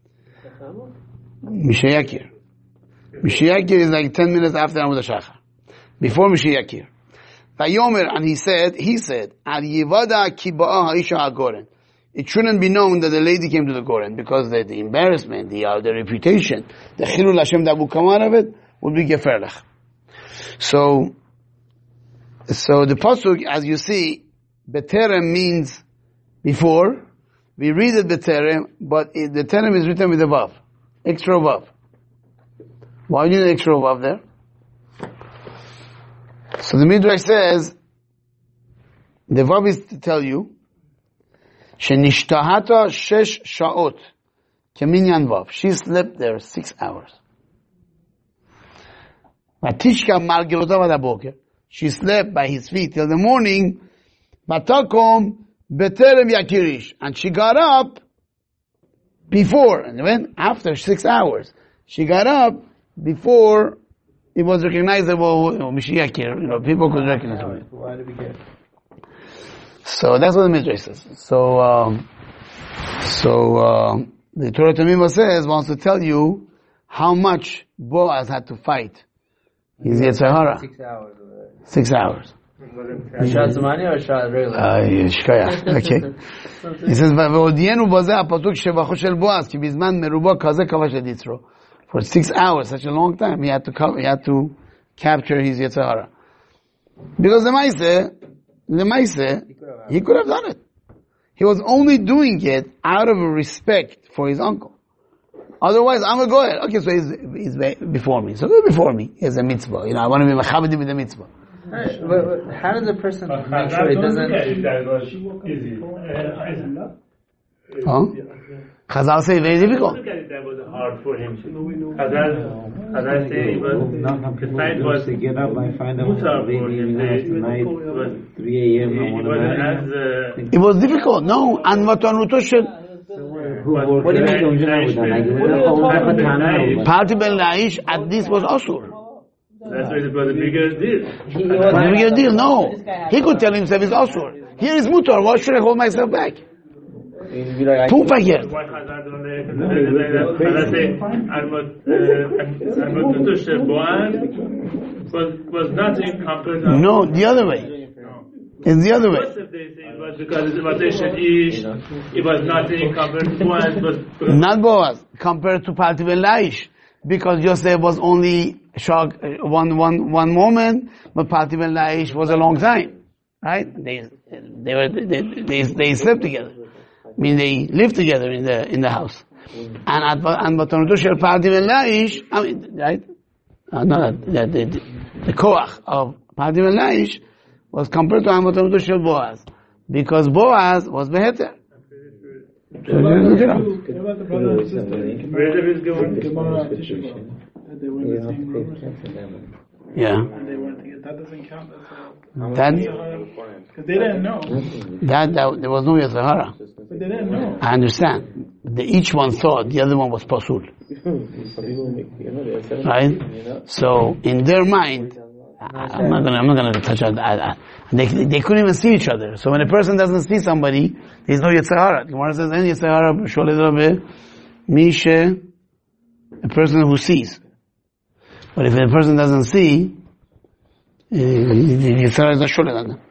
Mishiyakir. Mishiyakir is like ten minutes after Amud HaShachar. Before Mishiyakir. Vayomer, and he said, he said, Al Yivada Kiba'ah Ha'isha HaGoren. It shouldn't be known that the lady came to the Goren, because the, the embarrassment, the, uh, the reputation, the Chilul Hashem that would come out of it, would be Geferlech. So, so the Pasuk, as you see, Beterem means before. We read it Beterem, but it, the Terem is written with a Vav. Extra Vav. Why do you need extra Vav there? So the Midrash says, the Vav is to tell you, Shenishtahata shesh sha'ot, keminyan Vav. She slept there six hours. Vatishka margelotav ad haboker. She slept by his feet till the morning. Batakom beterem yakirish. And she got up before, and when? After six hours. She got up before it was recognizable, you know, Mishiyakir, you know, people could recognize him. Why did we get? So that's what the Midrash says. So, um, so, uh, the Torah Tamima says, wants to tell you how much Boaz had to fight his Yetzer Hara. Six hours. Six hours. Shad Zamani or Shad regular? Uh, shkaya. Okay. He says, "V'odienu b'zeh ha'patuk shevacho shel Boaz, ki bizman merubah kazeh kavash et Yitzro." For six hours, such a long time, he had to cover, he had to capture his Yetzer Hara. Because the Maaseh, the Maaseh, he could have done it. He was only doing it out of respect for his uncle. Otherwise, I'm going to go ahead. Okay, so he's, he's before me. So go before me. He has a mitzvah. You know, I want to be mechabed with the mitzvah. Right, but, but how does a person But make sure it doesn't? That was easy. Uh, Huh? Chazal say very difficult. Look at it, that was hard for him. Chazal, Chazal say it was, the night was to get up and find out mutar what they for him. in the night, It was, three a.m. I it want to wasn't marry. as, uh, It was difficult. No, and matanuto shel What do you mean don't you know with that? Like, with the whole Fatana, Party ben Laish at this was asur. that's why it was a bigger deal. It was a bigger deal. No, he could tell himself it's asur. Here is mutar. Why should I hold myself back? Two packet. Why Chazal don't let it? Chazal say, Armatuto Shel Boaz was was nothing compared to. No, the other way. It's the other way. If they say it was because it was Eshet Ish, it was nothing compared to Boaz, but Not Boaz compared to Party ben Laish, because Yosef was only shock one one one moment, but Party ben Laish was a long time, right? They they were they they, they slept together. I mean, they lived together in the in the house. And and Batanuto Shel Pardim El Laish, I mean, right? Uh, no, the, the, the, the koach of Pardim El Laish was compared to Batanuto Shel Boaz. Because Boaz was Beheter. What about the brother and sister? Where is going? Gemara Tishba. That they were in the same room. Yeah. And they weren't together. That doesn't count as a... That, Because they didn't know. that, that, there was no Yetzirah. But they didn't know. I understand. The, each one thought the other one was Pasul. Right? So, in their mind, I, I'm not gonna, I'm not gonna touch on that. They, they couldn't even see each other. So when a person doesn't see somebody, there's no Yetzirah. The Gemara says, "En Yetzirah b'sholei rabbe mishe," a person who sees. But if a person doesn't see, the Yetzirah is not sholei on them.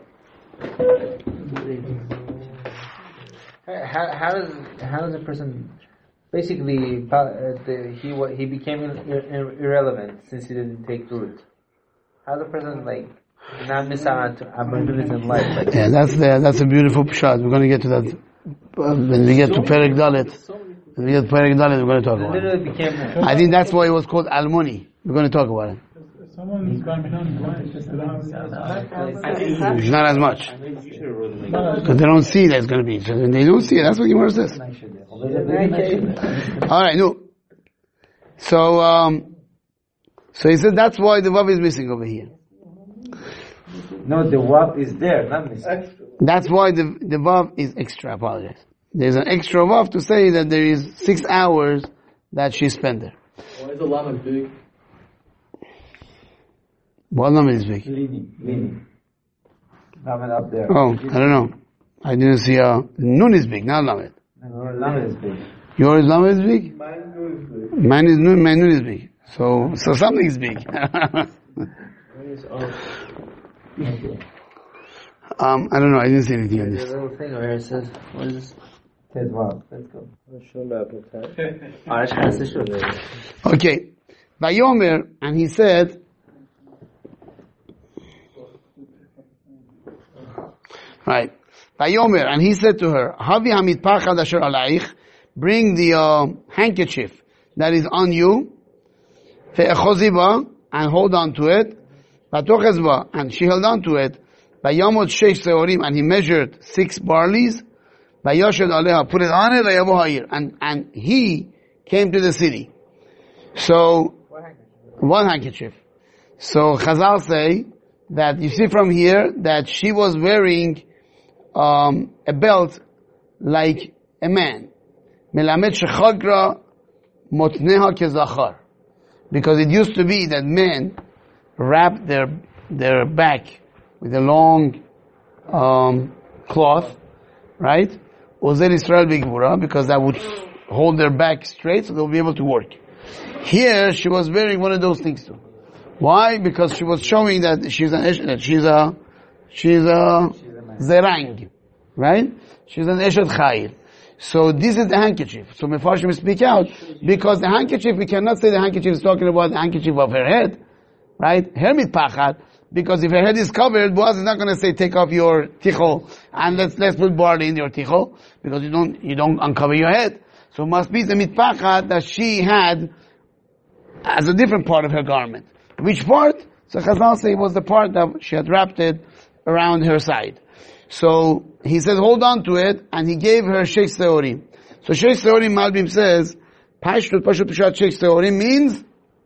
How, how does how does a person basically uh, the, he wa- he became ir- ir- irrelevant since he didn't take root? How does a person like not miss out on opportunities in life? Like Yeah, that's the, that's a beautiful pshat. We're going to get to that uh, when we get to Perek Dalet. When we get to Perek Dalet, we're going to talk about it. literally became. I think that's why it was called Almoni. We're going to talk about it. If someone's Barminan, why? It's just that It's not as much. Because they don't see that it's going to be. So when they don't see it, that's what Gemara says. Alright, no. So, um, so he said that's why the vav is missing over here. No, the vav is there, not missing. That's why the, the vav is extra, I apologize. There's an extra vav to say that there is six hours that she spent there. Why is the llama big? What number is big? Leaning, leaning. Lamed up there. Oh, I don't know. I didn't see, uh, Nun is big, not Lamed. No, Lamed is big. Yours Lamed is big? Mine is big. Mine is Nun, my Nun is big. So, so something is big. um, I don't know, I didn't see anything on There's this. a little thing over here. It says, "What is this?" Ted vav. Let's go. Arash has the shoe. Okay. Vayomer, and he said, right. Vayomer, and he said to her, Havi hamid pachad asher alaich, bring the uh, handkerchief that is on you, ve'echoziba, and hold on to it, vatochezba, and she held on to it, vayamot shesh seorim, and he measured six barleys, vayoshed aleha, put it on it, vayavo ha'ir, and, and he came to the city. So, one handkerchief. So Chazal say that you see from here that she was wearing um, a belt like a man. Melamed shechagra motneha kezachar. Because it used to be that men wrapped their their back with a long um, cloth, right? Ozer Israel b'gvura, because that would hold their back straight so they'll be able to work. Here, she was wearing one of those things too. Why? Because she was showing that she's an that she's a she's a zerang, right? She's an eshet chayil. So this is the handkerchief. So Mefarshim speak out because the handkerchief, we cannot say the handkerchief is talking about the handkerchief of her head, right? Her mitpachat, because if her head is covered, Boaz is not going to say take off your tichol and let's let's put barley in your tichol because you don't you don't uncover your head. So it must be the mitpachat that she had as a different part of her garment. Which part? So Chazal say it was the part that she had wrapped it around her side. So he said, hold on to it, and he gave her Shesh Seorim. So Shesh Seorim, Malbim says, Pashtut Pashut Pshat Shesh Seorim means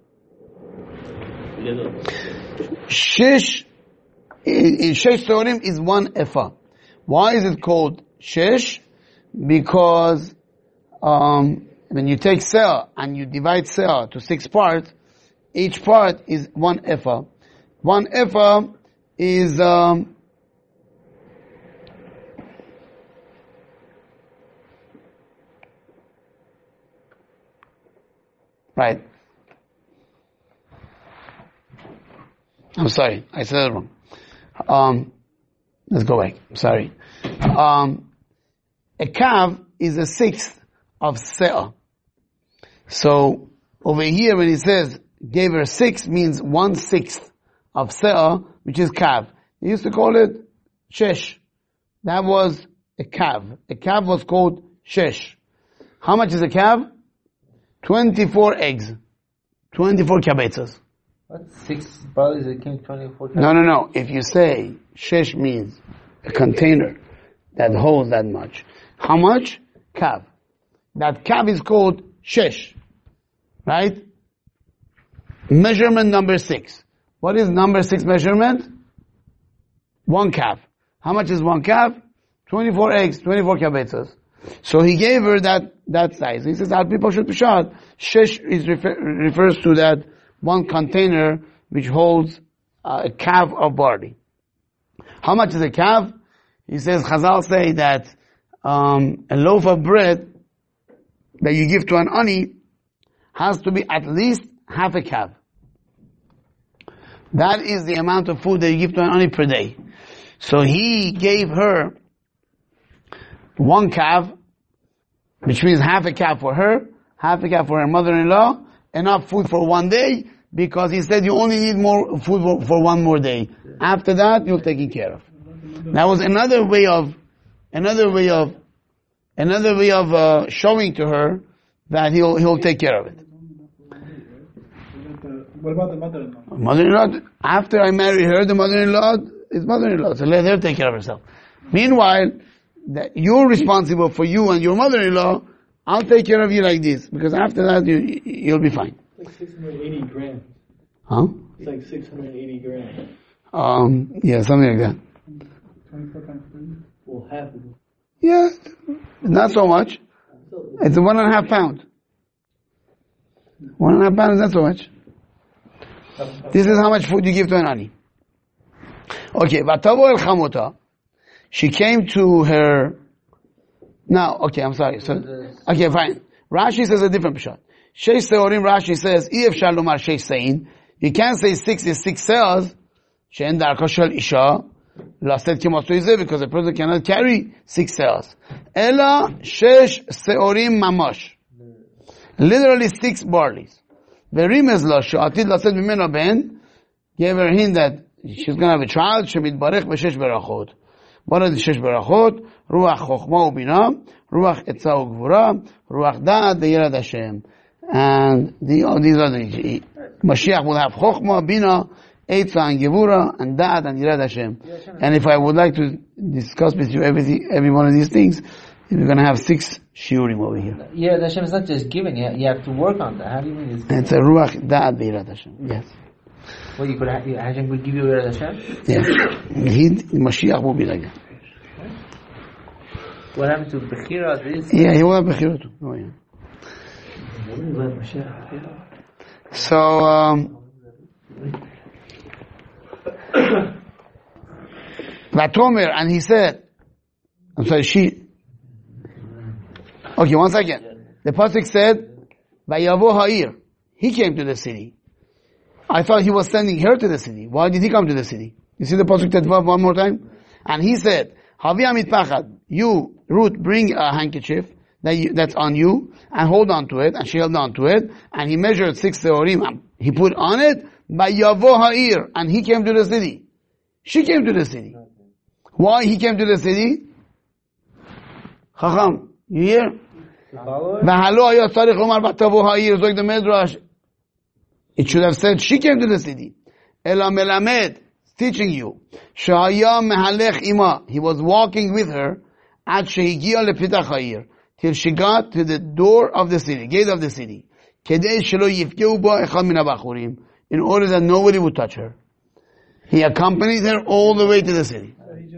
Shesh, Shesh Seorim is one ephah. Why is it called Shesh? Because um, when you take seah and you divide seah to six parts, each part is one ephah. One ephah is um, right. I'm sorry, I said it wrong. Um, let's go back. I'm sorry. Um, a kav is a sixth of seah. So over here when he says gave her six means one sixth of seah, which is kav. They used to call it shesh. That was a kav. A kav was called shesh. How much is a calf? twenty-four eggs. twenty-four kabetzas. What? Six brothers that came twenty-four? No, no, no. If you say shesh means a container that holds that much. How much? Kav. That kav is called shesh. Right? Measurement number six. What is number six measurement? One kav. How much is one kav? twenty-four eggs, twenty-four kabetzas. So he gave her that, that size. He says, Al people should be shot. Shesh is refer, refers to that one container which holds uh, a kav of barley. How much is a kav? He says, Chazal say that um, a loaf of bread that you give to an ani has to be at least half a kav. That is the amount of food that you give to an ani per day. So he gave her one kav, which means half a kav for her, half a kav for her mother-in-law, enough food for one day, because he said you only need more food for, for one more day. After that, you're taken care of. That was another way of, another way of, another way of uh, showing to her that he'll he'll take care of it. What about the mother-in-law? Mother-in-law, after I marry her, the mother-in-law is mother-in-law, so let her take care of herself. Meanwhile, that you're responsible for you and your mother-in-law, I'll take care of you like this, because after that you, you'll be fine. It's like six hundred eighty grams. Huh? It's like six hundred eighty grams. Um, yeah, something like that. twenty-four times three. Well, half of it. Yeah, not so much. It's a one and a half pound. One and a half pound is not so much. This is how much food you give to an ani. Okay, Vatavo el Chamota. She came to her. Now, okay, I'm sorry. So, okay, fine. Rashi says a different pshat. Sheish seorim. Rashi says, "If shalomar sheish sein." You can't say six is six seos. She'en darka shel isha laset kimotzoi, because a person cannot carry six seos. Ela sheish seorim mamash. Literally six barleys. Verimez lo she'atid laset mimeno ben. Gave her a hint that she's going to have a child. Shemit barech b'shesh berachot. What are the shesh berachot? Ruach chokhmah u'bina, ruach etza u'gvura, ruach da'at ve'yirad Hashem. And the, oh, these are the, Mashiach will have chokhmah, bina, etza and gevura, and da'at and yirad Hashem. And if I would like to discuss with you everything, every one of these things, we're going to have six shiurim over here. Yeah, Hashem is not just giving, you you have to work on that. How do you mean it's It's a ruach da'at ve'yirad Hashem. Yes. Well, you could have, Hashem would give you a Hashem? Yeah. He, Mashiach will be like that. What happened to Bechira? This? Yeah, he will have Bechira too. Oh, yeah. So, um, Vatomer, and he said, I'm sorry, she, okay, one second. The pasuk said, Vayavo ha'ir. He came to the city. I thought he was sending her to the city. Why did he come to the city? You see the pasuk Tetvav one more time? And he said, Havi amit pachad. You, Ruth, bring a handkerchief that you, that's on you, and hold on to it, and she held on to it, and he measured six seorim, he put on it, by Yavo ha'ir, and he came to the city. She came to the city. Why he came to the city? Chacham, you hear? V'halo hayot tzarich lomar vatavo ha'ir, zog the Medrash. It should have said she came to the city. Ela melamed, teaching you. Shahaya mehalech ima, he was walking with her, at shehigia lepitach ha'ir, till she got to the door of the city, gate of the city. Kedei shelo yifkeu ba echad min habachurim, in order that nobody would touch her. He accompanied her all the way to the city.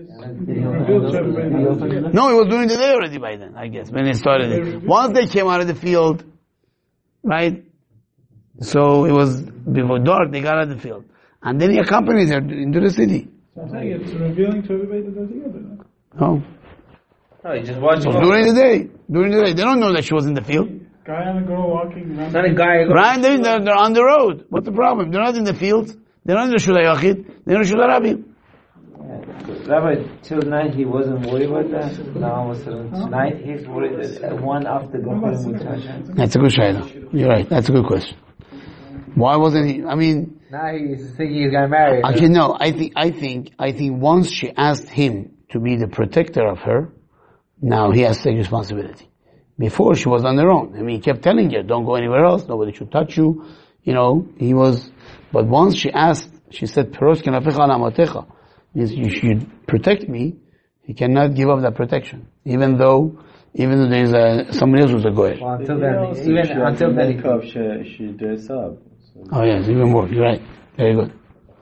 No, he was during the day already by then, I guess, when he started it. Once they came out of the field, right? So it was before dark, they got out of the field. And then he accompanied her into the city. So I'm saying it's revealing to everybody that they're together. Oh. No, you just watch So during the day. During the day. They don't know that she was in the field. Guy and a girl walking around. Not a guy. Right? They're, they're on the road. What's the problem? They're not in the fields. They're not in the Shulei Yachid. They're in the Shulei Rabbi. Rabbi, tonight he wasn't worried about that. Now all of a sudden, tonight he's worried that one after the Cholim would touch him. That's a good shayla. You're right. That's a good question. Why wasn't he? I mean, Now he's thinking he's gonna marry her. actually, no. I think, I think, I think once she asked him to be the protector of her, now he has to take responsibility. Before she was on her own. I mean, he kept telling her, don't go anywhere else, nobody should touch you. You know, he was, but once she asked, she said, Peros kenafecha ala amatecha, means you should protect me. He cannot give up that protection. Even though, even though there's a, somebody else who's a goy. Well, until then, even until then, he she, she dress up. So. Oh yes, even more, you're right. Very good.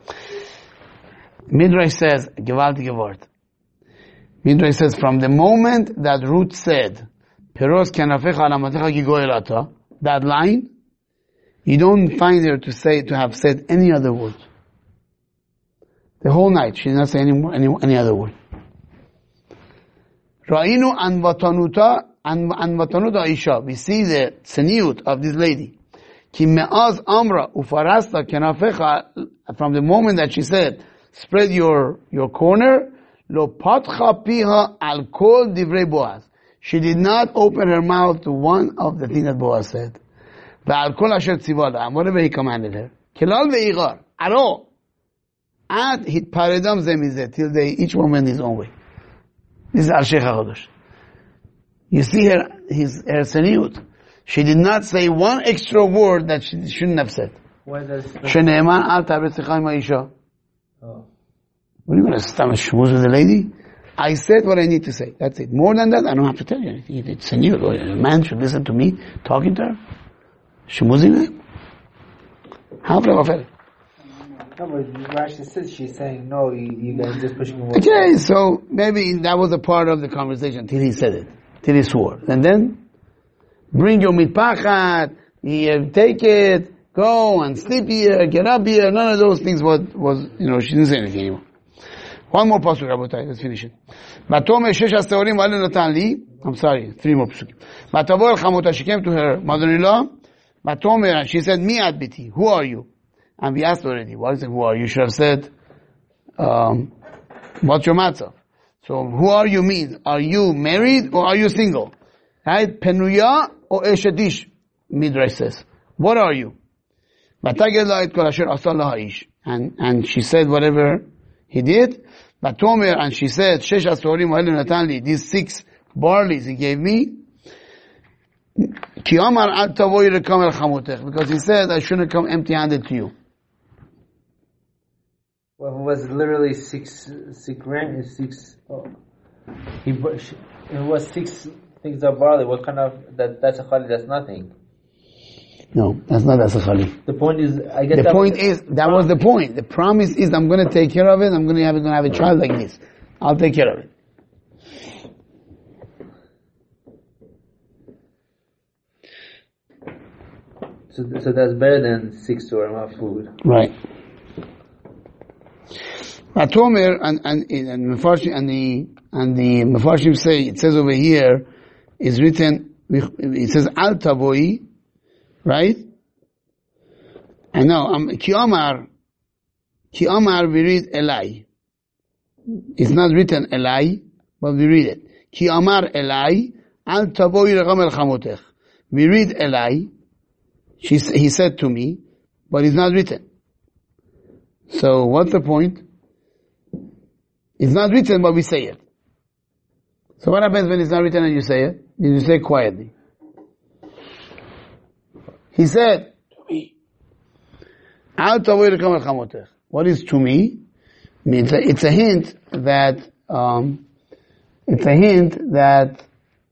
Midrash says, gewaltige Wort. Midrash says, from the moment that Ruth said, Peros kenafecha ala amatecha ki goy lata, that line, you don't find her to say, to have said any other word. The whole night, she did not say any more, any, any other word. Ra'inu anvatanuta, anvatanuta Isha. We see the tzeniut of this lady. Ki me'az amra ufarasta kenafecha, from the moment that she said, spread your, your corner, lo patcha piha al kol divrei Boaz. She did not open her mouth to one of the things that Boaz said. V'al kol asher tzivala, and whatever he commanded her. Kilal ve'igar, at all. Ad hit paredam zemizeh, till they, each one went his own way. This is Arshei HaChadosh. You see her, his, her tzeniut. She did not say one extra word that she shouldn't have said. Why does? Shene'eman al ta'aretz lecha im ha'isha. Oh. What are you going to stop and schmooze with the lady? I said what I need to say. That's it. More than that, I don't have to tell you anything. It's tzeniut. A man should listen to me talking to her. Schmoozing with him. How can No, but Rashi says she's saying no. You, you guys just pushing away. Okay, so maybe that was a part of the conversation till he said it, till he swore, and then bring your mitpachat, here, take it, go and sleep here, get up here. None of those things was was you know she didn't say anything anymore. One more pasuk, Rabotai. Let's finish it. Vatomer shesh haseorim v'ale natan li. I'm sorry, three more pasukim. Vatavor chamota. She came to her mother-in-law. Vatomer, and she said, Mi ad biti. Who are you? And we asked already. Why is it who are you? You should have said, um, what's your matzah? So who are you means, are you married or are you single? Right? Penuya or eshetish, Midrash says. What are you? And, and she said whatever he did. And she said, Shesh asorim v'elu natan li, these six barleys he gave me. Ki amar al tavoy lekam el chamotech, because he said I shouldn't come empty-handed to you. Well, it was literally six, six grand, six. Oh, he, it was six things of barley. What kind of that? That's a chali. That's nothing. No, that's not that's a chali. The point is, I guess the that point was, is that was the point. The promise is I'm going to take care of it. I'm going to have going to have a child like this. I'll take care of it. So, so that's better than six orama of food. Right. Atomer and and and Mefarshim and the and the Mefarshim say it says over here is written. It says al tavoi, right? And now um, ki amar ki amar we read elai. It's not written elai, but we read it. Ki amar elai al tavoi regam el chamotech. We read elai. She, he said to me, but it's not written. So what's the point? It's not written, but we say it. So what happens when it's not written and you say it? You say it quietly. He said to me, what is to me? Means it's a hint that um, it's a hint that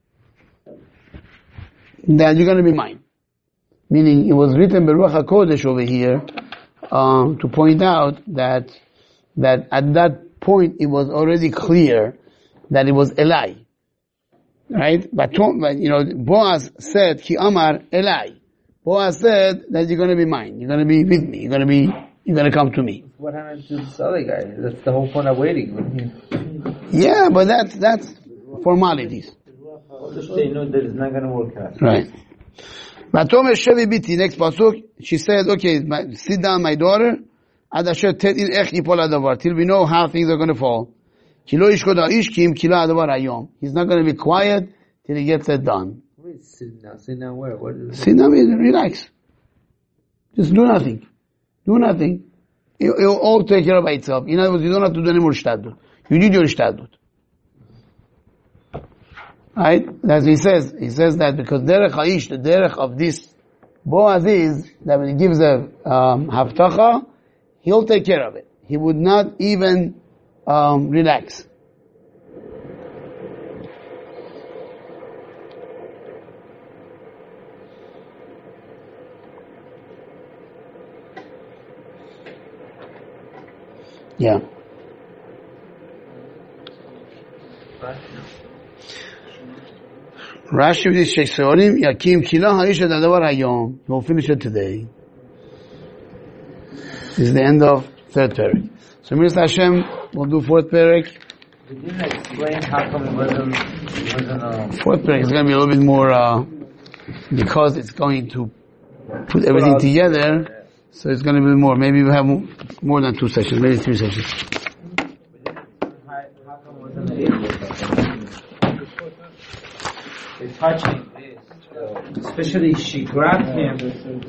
that you're going to be mine. Meaning it was written by Ruach HaKodesh over here um, to point out that that at that point it was already clear that it was Eli, right? But, but you know, Boaz said, "Ki Amar Eli." Boaz said that you're going to be mine. You're going to be with me. You're going to be. You're going to come to me. What happened to this other guy? That's the whole point of waiting. Yeah, but that's that's formalities. They know that it's not going to work out. Right. Vatomer shevi biti. Next pasuk, she said, "Okay, my, sit down, my daughter. Ad asher tetin ech yipol hadavar, till we know how things are going to fall. Ki lo yishkod ha'ish ki im kila hadavar hayom. He's not going to be quiet till he gets it done. Wait, sit down. Sit down where? What is it? Sit down, relax. Just do nothing. Do nothing. It will all take care of itself. In other words, you don't have to do any more shtadlut. You need your shtadlut. Right? As he says, he says that because derech ha'ish, the derech of this Boaz is that when he gives a um, haftacha, he'll take care of it. He would not even um, relax. Yeah. Rashi with his Shekseorim, Yakim Kila Harish Adavar Hayom. We'll finish it today. This is the end of third parak. So, Mister Hashem, we'll do fourth parak. We didn't explain how come it wasn't, it wasn't uh, Fourth parak is going to be a little bit more, uh, because it's going to put everything together, so it's going to be more. Maybe we have more than two sessions, maybe three sessions. how come wasn't it? It's touching this, especially she grabbed him